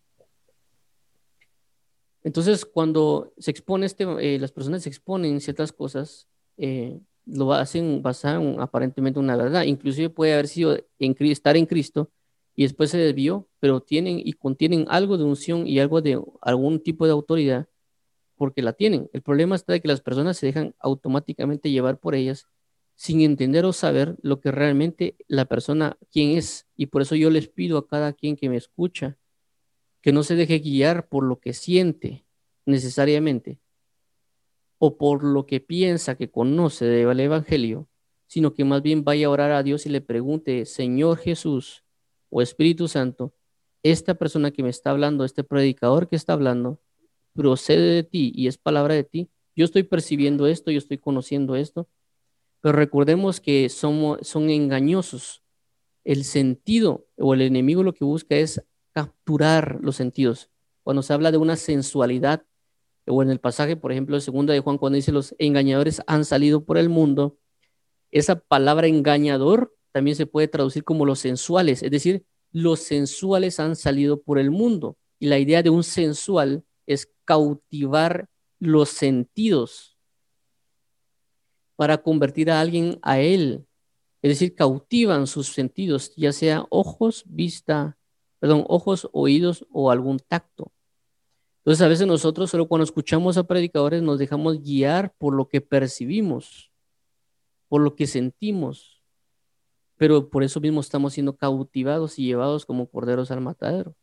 Entonces, cuando las personas se exponen ciertas cosas, lo hacen basado en aparentemente una verdad. Inclusive puede haber sido estar en Cristo y después se desvió, pero tienen y contienen algo de unción y algo de algún tipo de autoridad porque la tienen. El problema está de que las personas se dejan automáticamente llevar por ellas sin entender o saber lo que realmente la persona, quién es. Y por eso yo les pido a cada quien que me escucha que no se deje guiar por lo que siente necesariamente o por lo que piensa que conoce del Evangelio, sino que más bien vaya a orar a Dios y le pregunte, Señor Jesús o Espíritu Santo, esta persona que me está hablando, este predicador que está hablando, procede de ti y es palabra de ti. Yo estoy percibiendo esto, yo estoy conociendo esto, pero recordemos que son engañosos. El sentido o el enemigo lo que busca es capturar los sentidos. Cuando se habla de una sensualidad, o en el pasaje, por ejemplo, de segunda de Juan, cuando dice los engañadores han salido por el mundo, esa palabra engañador también se puede traducir como los sensuales, es decir, los sensuales han salido por el mundo. Y la idea de un sensual es cautivar los sentidos para convertir a alguien a él. Es decir, cautivan sus sentidos, ya sea ojos, vista, perdón, ojos, oídos o algún tacto. Entonces, a veces nosotros solo cuando escuchamos a predicadores nos dejamos guiar por lo que percibimos, por lo que sentimos, pero por eso mismo estamos siendo cautivados y llevados como corderos al matadero.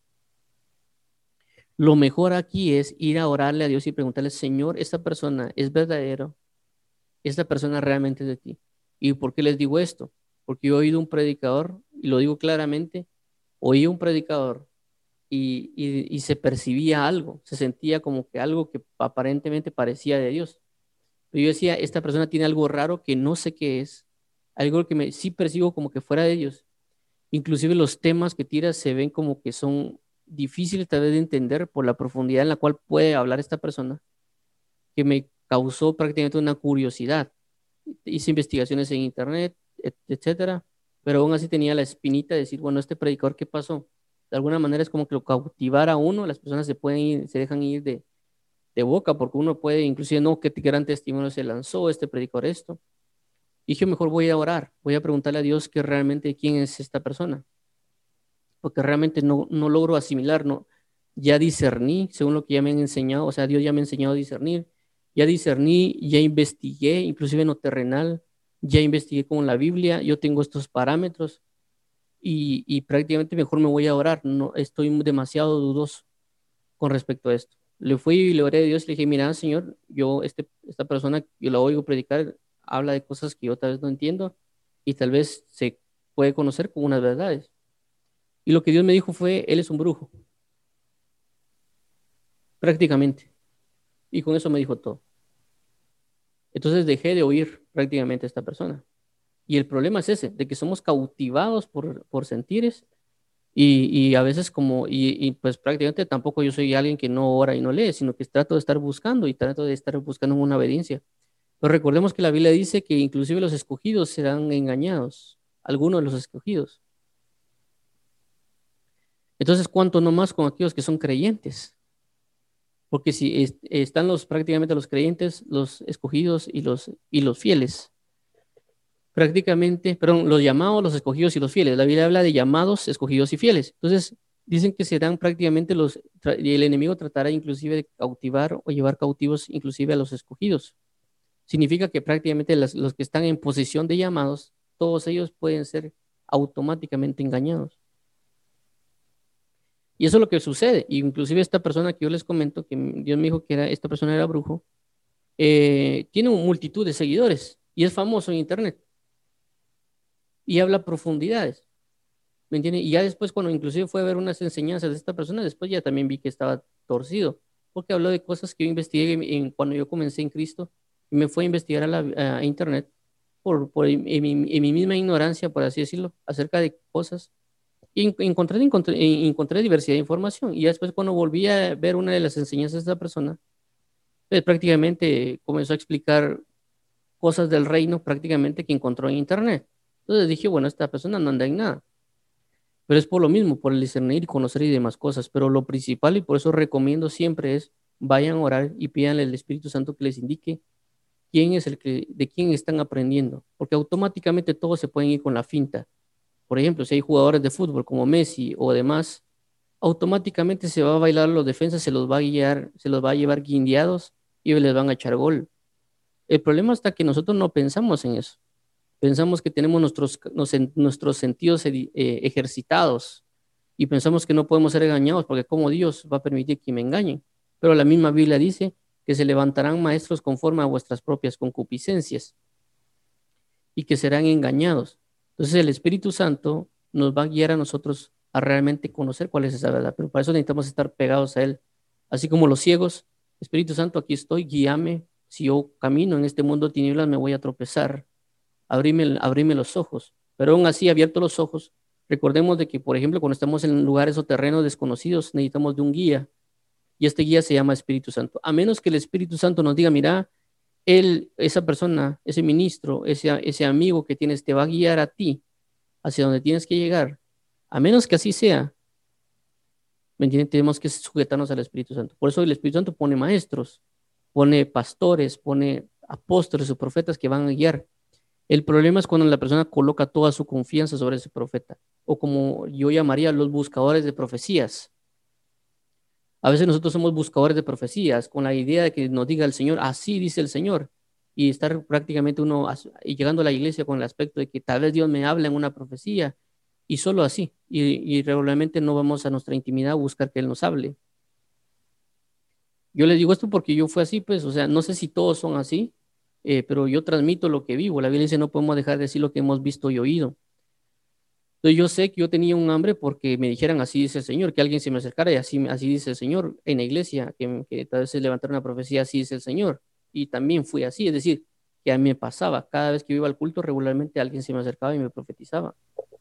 Lo mejor aquí es ir a orarle a Dios y preguntarle, Señor, esta persona es verdadero, esta persona realmente es de ti. ¿Y por qué les digo esto? Porque yo he oído un predicador, y lo digo claramente, oí un predicador y se percibía algo, se sentía como que algo que aparentemente parecía de Dios. Pero yo decía, esta persona tiene algo raro que no sé qué es, algo que sí percibo como que fuera de Dios. Inclusive los temas que tira se ven como que son difíciles tal vez de entender por la profundidad en la cual puede hablar esta persona, que me causó prácticamente una curiosidad. Hice investigaciones en internet, etcétera, pero aún así tenía la espinita de decir, bueno, este predicador, ¿qué pasó? De alguna manera es como que lo cautivara a uno, las personas se pueden ir, se dejan ir de boca, porque uno puede, inclusive, no, qué gran testimonio se lanzó este predicador esto. Y dije, mejor voy a orar, voy a preguntarle a Dios que realmente quién es esta persona, porque realmente no logro asimilar, no, ya discerní, según lo que ya me han enseñado, o sea, Dios ya me ha enseñado a discernir, ya discerní, ya investigué, inclusive en lo terrenal, ya investigué con la Biblia, yo tengo estos parámetros y prácticamente mejor me voy a orar, no estoy demasiado dudoso con respecto a esto. Le fui y le oré a Dios y le dije, mira, Señor, esta persona, yo la oigo predicar, habla de cosas que yo tal vez no entiendo y tal vez se puede conocer como unas verdades. Y lo que Dios me dijo fue, él es un brujo, prácticamente. Y con eso me dijo todo. Entonces dejé de oír prácticamente a esta persona. Y el problema es ese, de que somos cautivados por sentires y a veces pues prácticamente tampoco yo soy alguien que no ora y no lee, sino que trato de estar buscando y trato de estar buscando una obediencia. Pero recordemos que la Biblia dice que inclusive los escogidos serán engañados, algunos de los escogidos. Entonces, ¿cuánto no más con aquellos que son creyentes? Porque si están prácticamente los creyentes, los escogidos y los fieles. Prácticamente, perdón, los llamados, los escogidos y los fieles. La Biblia habla de llamados, escogidos y fieles. Entonces, dicen que serán prácticamente y el enemigo tratará inclusive de cautivar o llevar cautivos inclusive a los escogidos. Significa que prácticamente los que están en posición de llamados, todos ellos pueden ser automáticamente engañados. Y eso es lo que sucede. Y inclusive esta persona que yo les comento, que Dios me dijo que esta persona era brujo, tiene una multitud de seguidores y es famoso en internet y habla profundidades. ¿Me entiendes? Y ya después, cuando inclusive fue a ver unas enseñanzas de esta persona, después ya también vi que estaba torcido, porque habló de cosas que yo investigué cuando yo comencé en Cristo y me fue a investigar a internet en mi misma ignorancia, por así decirlo, acerca de cosas. Y encontré diversidad de información. Y ya después, cuando volví a ver una de las enseñanzas de esta persona, pues prácticamente comenzó a explicar cosas del reino prácticamente que encontró en internet. Entonces dije, bueno, esta persona no anda en nada. Pero es por lo mismo, por el discernir y conocer y demás cosas. Pero lo principal, y por eso recomiendo siempre es, vayan a orar y pídanle al Espíritu Santo que les indique de quién están aprendiendo. Porque automáticamente todos se pueden ir con la finta. Por ejemplo, si hay jugadores de fútbol como Messi o demás, automáticamente se va a bailar los defensas, se los va a guiar, se los va a llevar guindeados y les van a echar gol. El problema está que nosotros no pensamos en eso. Pensamos que tenemos nuestros sentidos ejercitados, y pensamos que no podemos ser engañados porque como Dios va a permitir que me engañen. Pero la misma Biblia dice que se levantarán maestros conforme a vuestras propias concupiscencias y que serán engañados. Entonces el Espíritu Santo nos va a guiar a nosotros a realmente conocer cuál es esa verdad, pero para eso necesitamos estar pegados a Él. Así como los ciegos, Espíritu Santo, aquí estoy, guíame. Si yo camino en este mundo de tinieblas, me voy a tropezar. Abrime los ojos. Pero aún así, abiertos los ojos, recordemos de que, por ejemplo, cuando estamos en lugares o terrenos desconocidos, necesitamos de un guía. Y este guía se llama Espíritu Santo. A menos que el Espíritu Santo nos diga, mira, esa persona, ese ministro, ese amigo que tienes, te va a guiar a ti hacia donde tienes que llegar. A menos que así sea, ¿me entienden? Tenemos que sujetarnos al Espíritu Santo. Por eso el Espíritu Santo pone maestros, pone pastores, pone apóstoles o profetas que van a guiar. El problema es cuando la persona coloca toda su confianza sobre ese profeta, o como yo llamaría los buscadores de profecías. A veces nosotros somos buscadores de profecías con la idea de que nos diga el Señor, así dice el Señor, y estar prácticamente uno llegando a la iglesia con el aspecto de que tal vez Dios me habla en una profecía y solo así, y regularmente no vamos a nuestra intimidad a buscar que Él nos hable. Yo les digo esto porque yo fui así, pues, o sea, no sé si todos son así, pero yo transmito lo que vivo. La Biblia dice, no podemos dejar de decir lo que hemos visto y oído. Entonces yo sé que yo tenía un hambre porque me dijeran así dice el Señor, que alguien se me acercara y así dice el Señor en la iglesia, que tal vez se levantara una profecía, así dice el Señor. Y también fui así, es decir, que a mí me pasaba, cada vez que yo iba al culto regularmente alguien se me acercaba y me profetizaba,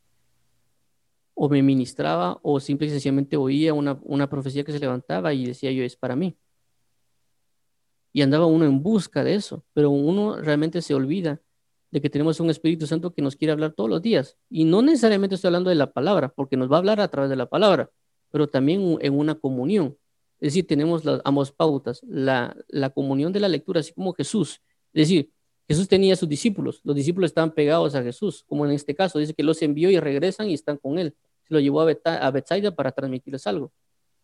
o me ministraba, o simple y sencillamente oía una profecía que se levantaba y decía yo, es para mí. Y andaba uno en busca de eso, pero uno realmente se olvida de que tenemos un Espíritu Santo que nos quiere hablar todos los días. Y no necesariamente estoy hablando de la palabra, porque nos va a hablar a través de la palabra, pero también en una comunión. Es decir, tenemos las ambas pautas, la comunión de la lectura, así como Jesús. Es decir, Jesús tenía a sus discípulos, los discípulos estaban pegados a Jesús, como en este caso, dice que los envió y regresan y están con él. Se lo llevó a Bethsaida para transmitirles algo.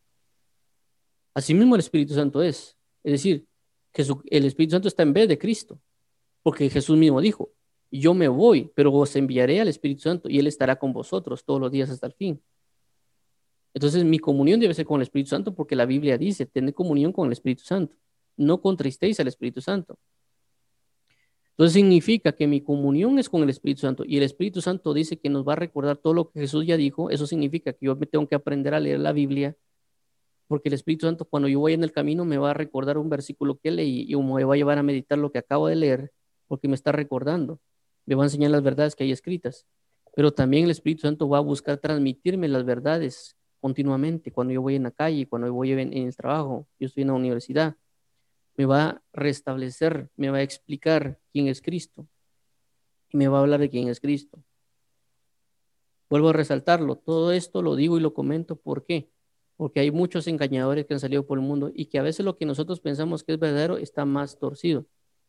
Asimismo el Espíritu Santo es decir, el Espíritu Santo está en vez de Cristo, porque Jesús mismo dijo, yo me voy, pero os enviaré al Espíritu Santo y Él estará con vosotros todos los días hasta el fin. Entonces mi comunión debe ser con el Espíritu Santo porque la Biblia dice, tened comunión con el Espíritu Santo, no contristéis al Espíritu Santo. Entonces significa que mi comunión es con el Espíritu Santo y el Espíritu Santo dice que nos va a recordar todo lo que Jesús ya dijo. Eso significa que yo me tengo que aprender a leer la Biblia porque el Espíritu Santo cuando yo voy en el camino me va a recordar un versículo que leí y me va a llevar a meditar lo que acabo de leer porque me está recordando, me va a enseñar las verdades que hay escritas, pero también el Espíritu Santo va a buscar transmitirme las verdades continuamente cuando yo voy en la calle, cuando yo voy en el trabajo, yo estoy en la universidad, me va a restablecer, me va a explicar quién es Cristo y me va a hablar de quién es Cristo. Vuelvo a resaltarlo, todo esto lo digo y lo comento, ¿por qué? Porque hay muchos engañadores que han salido por el mundo y que a veces lo que nosotros pensamos que es verdadero está más torcido.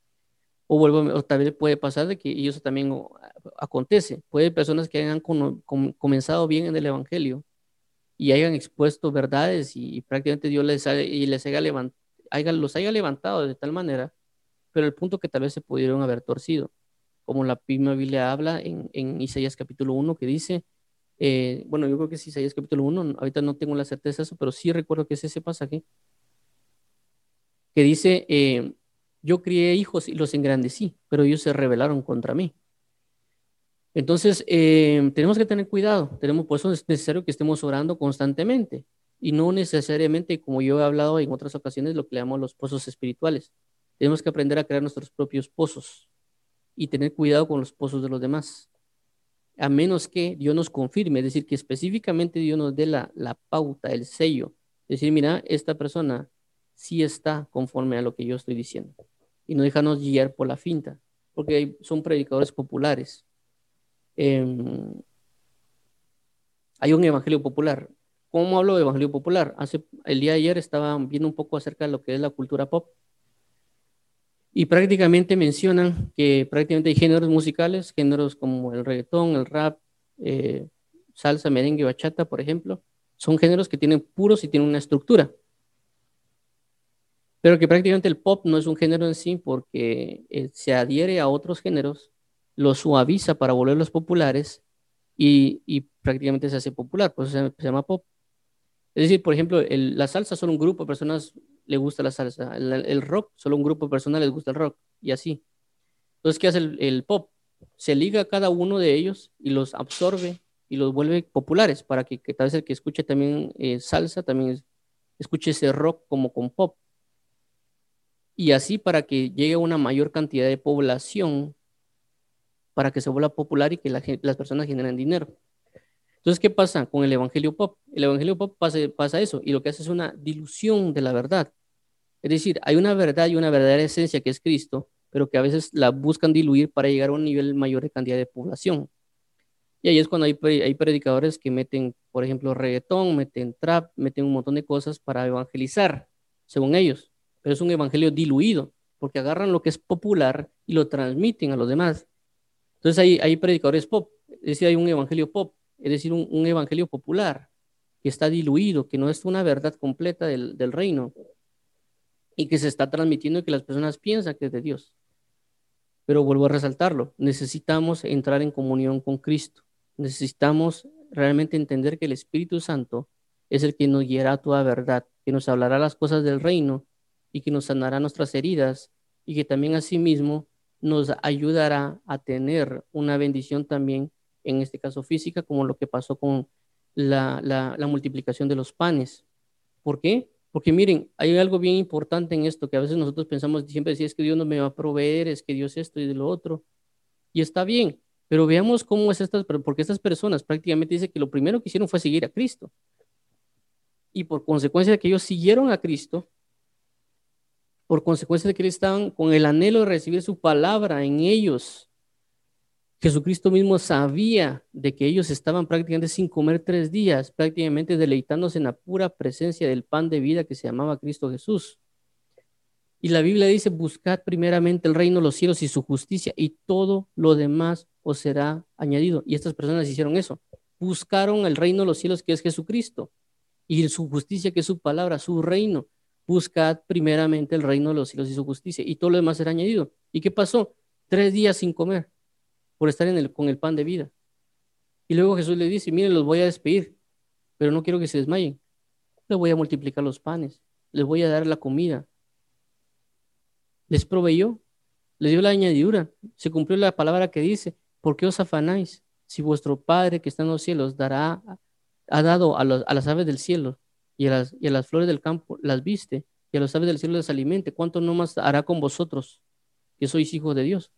O tal vez puede pasar de que, y eso también acontece, puede personas que hayan comenzado bien en el Evangelio y hayan expuesto verdades y prácticamente Dios les los haya levantado de tal manera, pero el punto que tal vez se pudieron haber torcido, como la misma Biblia habla en Isaías capítulo 1 que dice, bueno, yo creo que es Isaías capítulo 1, ahorita no tengo la certeza de eso, pero sí recuerdo que es ese pasaje que dice, yo crié hijos y los engrandecí, pero ellos se rebelaron contra mí. Entonces, tenemos que tener cuidado, por eso es necesario que estemos orando constantemente y no necesariamente, como yo he hablado en otras ocasiones, lo que le llamamos los pozos espirituales. Tenemos que aprender a crear nuestros propios pozos y tener cuidado con los pozos de los demás, a menos que Dios nos confirme, es decir, que específicamente Dios nos dé la pauta, el sello, decir, mira, esta persona sí está conforme a lo que yo estoy diciendo y no dejarnos guiar por la finta, porque son predicadores populares. Hay un evangelio popular. ¿Cómo hablo de evangelio popular? El día de ayer estaba viendo un poco acerca de lo que es la cultura pop y prácticamente mencionan que prácticamente hay géneros musicales, géneros como el reggaetón, el rap, eh, salsa, merengue, bachata, por ejemplo, son géneros que tienen puros y tienen una estructura, pero que prácticamente el pop no es un género en sí porque se adhiere a otros géneros, los suaviza para volverlos populares y prácticamente se hace popular, pues se llama pop. Es decir, por ejemplo, la salsa, solo un grupo de personas le gusta la salsa. El rock, solo un grupo de personas les gusta el rock, y así. Entonces, ¿qué hace el pop? Se liga a cada uno de ellos y los absorbe y los vuelve populares para que tal vez el que escuche también salsa también escuche ese rock como con pop. Y así para que llegue a una mayor cantidad de población, para que se vuelva popular y que las personas generen dinero. Entonces, ¿qué pasa con el Evangelio Pop? El Evangelio Pop pasa eso y lo que hace es una dilución de la verdad. Es decir, hay una verdad y una verdadera esencia que es Cristo, pero que a veces la buscan diluir para llegar a un nivel mayor de cantidad de población. Y ahí es cuando hay predicadores que meten, por ejemplo, reggaetón, meten trap, meten un montón de cosas para evangelizar, según ellos. Pero es un evangelio diluido, porque agarran lo que es popular y lo transmiten a los demás. Entonces hay predicadores pop, es decir, hay un evangelio pop, es decir, un evangelio popular que está diluido, que no es una verdad completa del reino y que se está transmitiendo y que las personas piensan que es de Dios. Pero vuelvo a resaltarlo, necesitamos entrar en comunión con Cristo. Necesitamos realmente entender que el Espíritu Santo es el que nos guiará a toda verdad, que nos hablará las cosas del reino y que nos sanará nuestras heridas y que también asimismo nos ayudará a tener una bendición también, en este caso física, como lo que pasó con la multiplicación de los panes. ¿Por qué? Porque miren, hay algo bien importante en esto que a veces nosotros pensamos, siempre decía, es que Dios no me va a proveer, es que Dios esto y de lo otro, y está bien, pero veamos cómo es porque estas personas prácticamente dice que lo primero que hicieron fue seguir a Cristo, y por consecuencia de que ellos siguieron a Cristo, por consecuencia de que ellos estaban con el anhelo de recibir su palabra en ellos, Jesucristo mismo sabía de que ellos estaban prácticamente sin comer 3 días, prácticamente deleitándose en la pura presencia del pan de vida que se llamaba Cristo Jesús. Y la Biblia dice, buscad primeramente el reino de los cielos y su justicia y todo lo demás os será añadido. Y estas personas hicieron eso. Buscaron el reino de los cielos que es Jesucristo y su justicia que es su palabra, su reino. Buscad primeramente el reino de los cielos y su justicia y todo lo demás será añadido. ¿Y qué pasó? 3 días sin comer por estar con el pan de vida. Y luego Jesús le dice, miren, los voy a despedir, pero no quiero que se desmayen. Les voy a multiplicar los panes, les voy a dar la comida. Les proveyó, les dio la añadidura. Se cumplió la palabra que dice, ¿por qué os afanáis? Si vuestro Padre que está en los cielos ha dado a las aves del cielo y a las flores del campo las viste, y a las aves del cielo les alimente, ¿cuánto no más hará con vosotros, que sois hijos de Dios?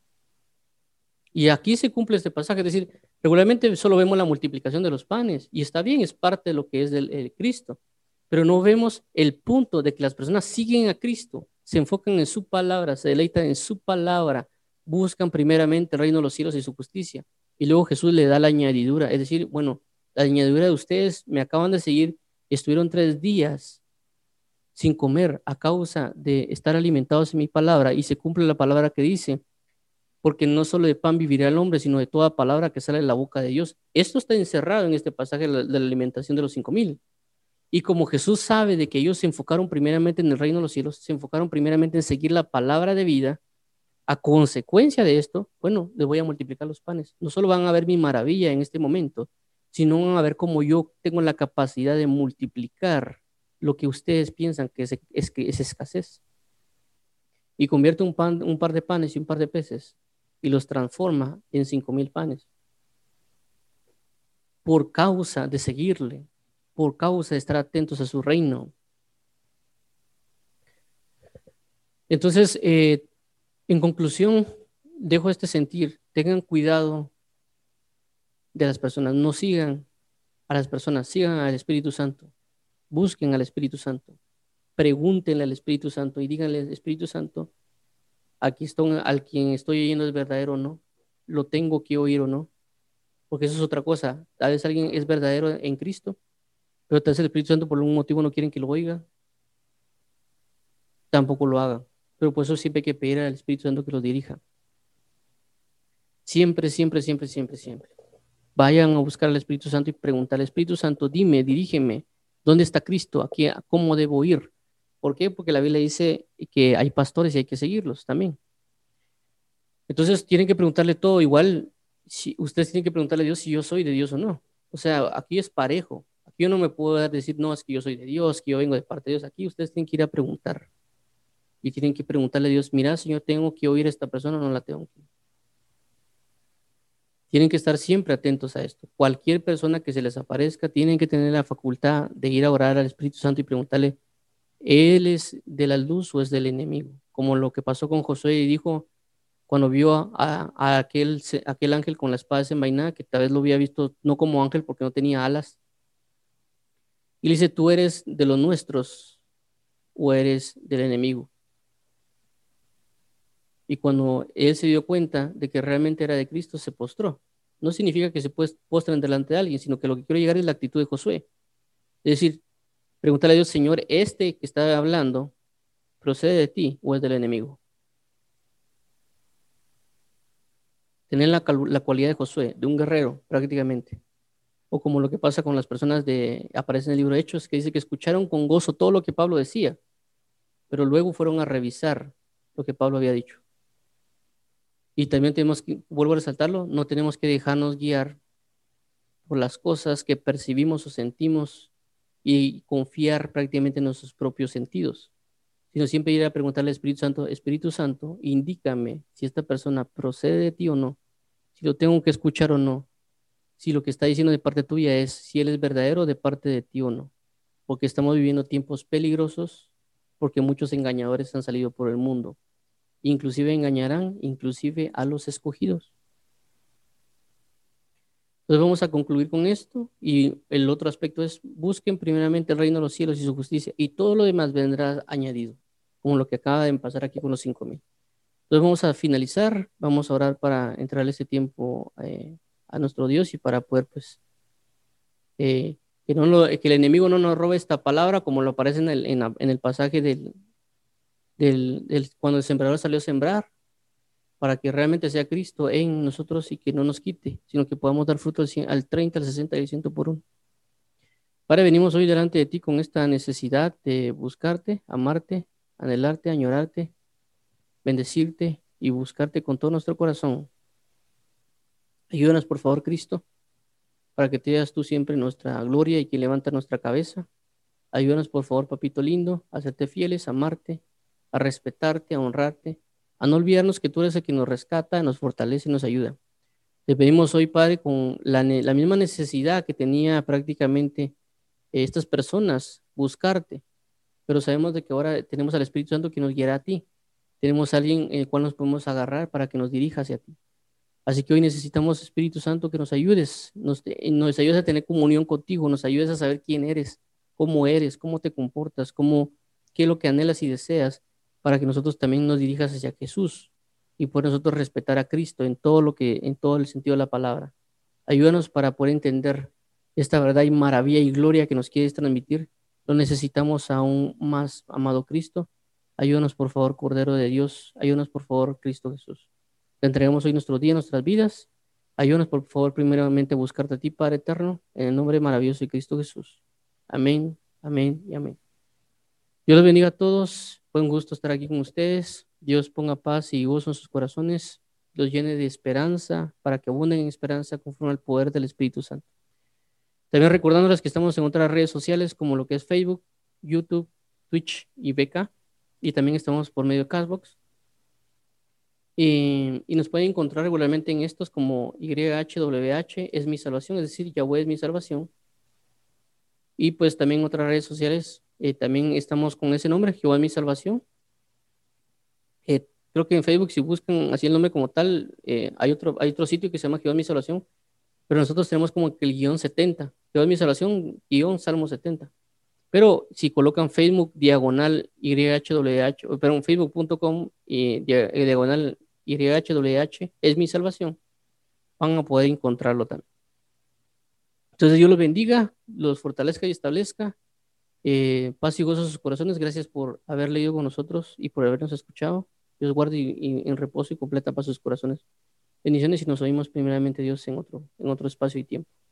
Y aquí se cumple este pasaje, es decir, regularmente solo vemos la multiplicación de los panes, y está bien, es parte de lo que es el Cristo, pero no vemos el punto de que las personas siguen a Cristo, se enfocan en su palabra, se deleitan en su palabra, buscan primeramente el reino de los cielos y su justicia, y luego Jesús le da la añadidura, es decir, bueno, la añadidura de ustedes me acaban de seguir, estuvieron 3 días sin comer a causa de estar alimentados en mi palabra, y se cumple la palabra que dice porque no solo de pan vivirá el hombre, sino de toda palabra que sale de la boca de Dios. Esto está encerrado en este pasaje de la alimentación de los 5,000. Y como Jesús sabe de que ellos se enfocaron primeramente en el reino de los cielos, se enfocaron primeramente en seguir la palabra de vida, a consecuencia de esto, bueno, les voy a multiplicar los panes. No solo van a ver mi maravilla en este momento, sino van a ver cómo yo tengo la capacidad de multiplicar lo que ustedes piensan que es escasez y convierte un par de panes y un par de peces y los transforma en 5,000 panes por causa de seguirle, por causa de estar atentos a su reino. Entonces, en conclusión, dejo este sentir, tengan cuidado de las personas, no sigan a las personas, sigan al Espíritu Santo, busquen al Espíritu Santo, pregúntenle al Espíritu Santo y díganle, Espíritu Santo, aquí estoy, al quien estoy oyendo es verdadero o no, lo tengo que oír o no, porque eso es otra cosa. Tal vez alguien es verdadero en Cristo, pero tal vez el Espíritu Santo por algún motivo no quieren que lo oiga, tampoco lo haga. Pero por eso siempre hay que pedir al Espíritu Santo que lo dirija. Siempre, siempre, siempre, siempre, siempre. Vayan a buscar al Espíritu Santo y preguntarle, Espíritu Santo, dime, dirígeme, ¿dónde está Cristo? Aquí, ¿cómo debo ir? ¿Por qué? Porque la Biblia dice que hay pastores y hay que seguirlos también. Entonces tienen que preguntarle todo igual. si ustedes tienen que preguntarle a Dios si yo soy de Dios o no. O sea, aquí es parejo. Aquí yo no me puedo decir, no, es que yo soy de Dios, que yo vengo de parte de Dios. Aquí ustedes tienen que ir a preguntar y tienen que preguntarle a Dios, mira, Señor, tengo que oír a esta persona o no la tengo que. Tienen que estar siempre atentos a esto. Cualquier persona que se les aparezca, tienen que tener la facultad de ir a orar al Espíritu Santo y preguntarle, ¿Él es de la luz o es del enemigo? Como lo que pasó con Josué y dijo, cuando vio a aquel ángel con la espada desenvainada, que tal vez lo había visto no como ángel porque no tenía alas, y le dice, ¿tú eres de los nuestros o eres del enemigo? Y cuando él se dio cuenta de que realmente era de Cristo, se postró. No significa que se postren delante de alguien, sino que lo que quiero llegar es la actitud de Josué. Es decir, preguntarle a Dios, Señor, este que está hablando, ¿procede de ti o es del enemigo? Tener la cualidad de Josué, de un guerrero prácticamente. O como lo que pasa con las personas aparece en el libro de Hechos, que dice que escucharon con gozo todo lo que Pablo decía, pero luego fueron a revisar lo que Pablo había dicho. Y también tenemos que, vuelvo a resaltarlo, no tenemos que dejarnos guiar por las cosas que percibimos o sentimos y confiar prácticamente en nuestros propios sentidos, sino siempre ir a preguntarle al Espíritu Santo, indícame si esta persona procede de ti o no, si lo tengo que escuchar o no, si lo que está diciendo de parte tuya es si él es verdadero de parte de ti o no, porque estamos viviendo tiempos peligrosos, porque muchos engañadores han salido por el mundo, inclusive engañarán, inclusive a los escogidos. Entonces vamos a concluir con esto y el otro aspecto es busquen primeramente el reino de los cielos y su justicia y todo lo demás vendrá añadido, como lo que acaba de pasar aquí con los 5,000. Entonces vamos a finalizar, vamos a orar para entregarle ese tiempo a nuestro Dios y para poder pues que el enemigo no nos robe esta palabra como lo aparece en el pasaje cuando el sembrador salió a sembrar, para que realmente sea Cristo en nosotros y que no nos quite, sino que podamos dar fruto al 30, al 60 y al 100 por uno. Padre, venimos hoy delante de ti con esta necesidad de buscarte, amarte, anhelarte, añorarte, bendecirte y buscarte con todo nuestro corazón. Ayúdanos, por favor, Cristo, para que te veas tú siempre nuestra gloria y que levanta nuestra cabeza. Ayúdanos, por favor, papito lindo, a serte fieles, a amarte, a respetarte, a honrarte, a no olvidarnos que tú eres el que nos rescata, nos fortalece y nos ayuda. Te pedimos hoy, Padre, con la misma necesidad que tenía prácticamente estas personas, buscarte, pero sabemos de que ahora tenemos al Espíritu Santo que nos guiará a ti. Tenemos a alguien en el cual nos podemos agarrar para que nos dirija hacia ti. Así que hoy necesitamos, Espíritu Santo, que nos ayudes, nos ayudes a tener comunión contigo, nos ayudes a saber quién eres, cómo te comportas, qué es lo que anhelas y deseas, para que nosotros también nos dirijas hacia Jesús y por nosotros respetar a Cristo en todo el sentido de la palabra. Ayúdanos para poder entender esta verdad y maravilla y gloria que nos quieres transmitir. Lo necesitamos aún más, amado Cristo. Ayúdanos, por favor, Cordero de Dios. Ayúdanos, por favor, Cristo Jesús. Te entregamos hoy nuestro día, nuestras vidas. Ayúdanos, por favor, primeramente a buscarte a ti, Padre eterno, en el nombre maravilloso de Cristo Jesús. Amén, amén y amén. Dios los bendiga a todos. Fue un gusto estar aquí con ustedes. Dios ponga paz y gozo en sus corazones. Los llene de esperanza para que abunden en esperanza conforme al poder del Espíritu Santo. También recordándoles que estamos en otras redes sociales como lo que es Facebook, YouTube, Twitch y BK. Y también estamos por medio de Castbox. Y nos pueden encontrar regularmente en estos como YHWH es mi salvación, es decir, Yahweh es mi salvación. Y pues también en otras redes sociales también estamos con ese nombre, Jehová es mi salvación. Creo que en Facebook si buscan así el nombre como tal, hay otro sitio que se llama Jehová es mi salvación, pero nosotros tenemos como que el guión 70, Jehová es mi salvación, guión Salmo 70. Pero si colocan Facebook diagonal YHWH, perdón, facebook.com y diagonal YHWH es mi salvación, van a poder encontrarlo también. Entonces Dios los bendiga, los fortalezca y establezca. Paz y gozo a sus corazones. Gracias por haber leído con nosotros y por habernos escuchado. Dios guarde en reposo y completa paz sus corazones. Bendiciones y nos oímos primeramente Dios en otro espacio y tiempo.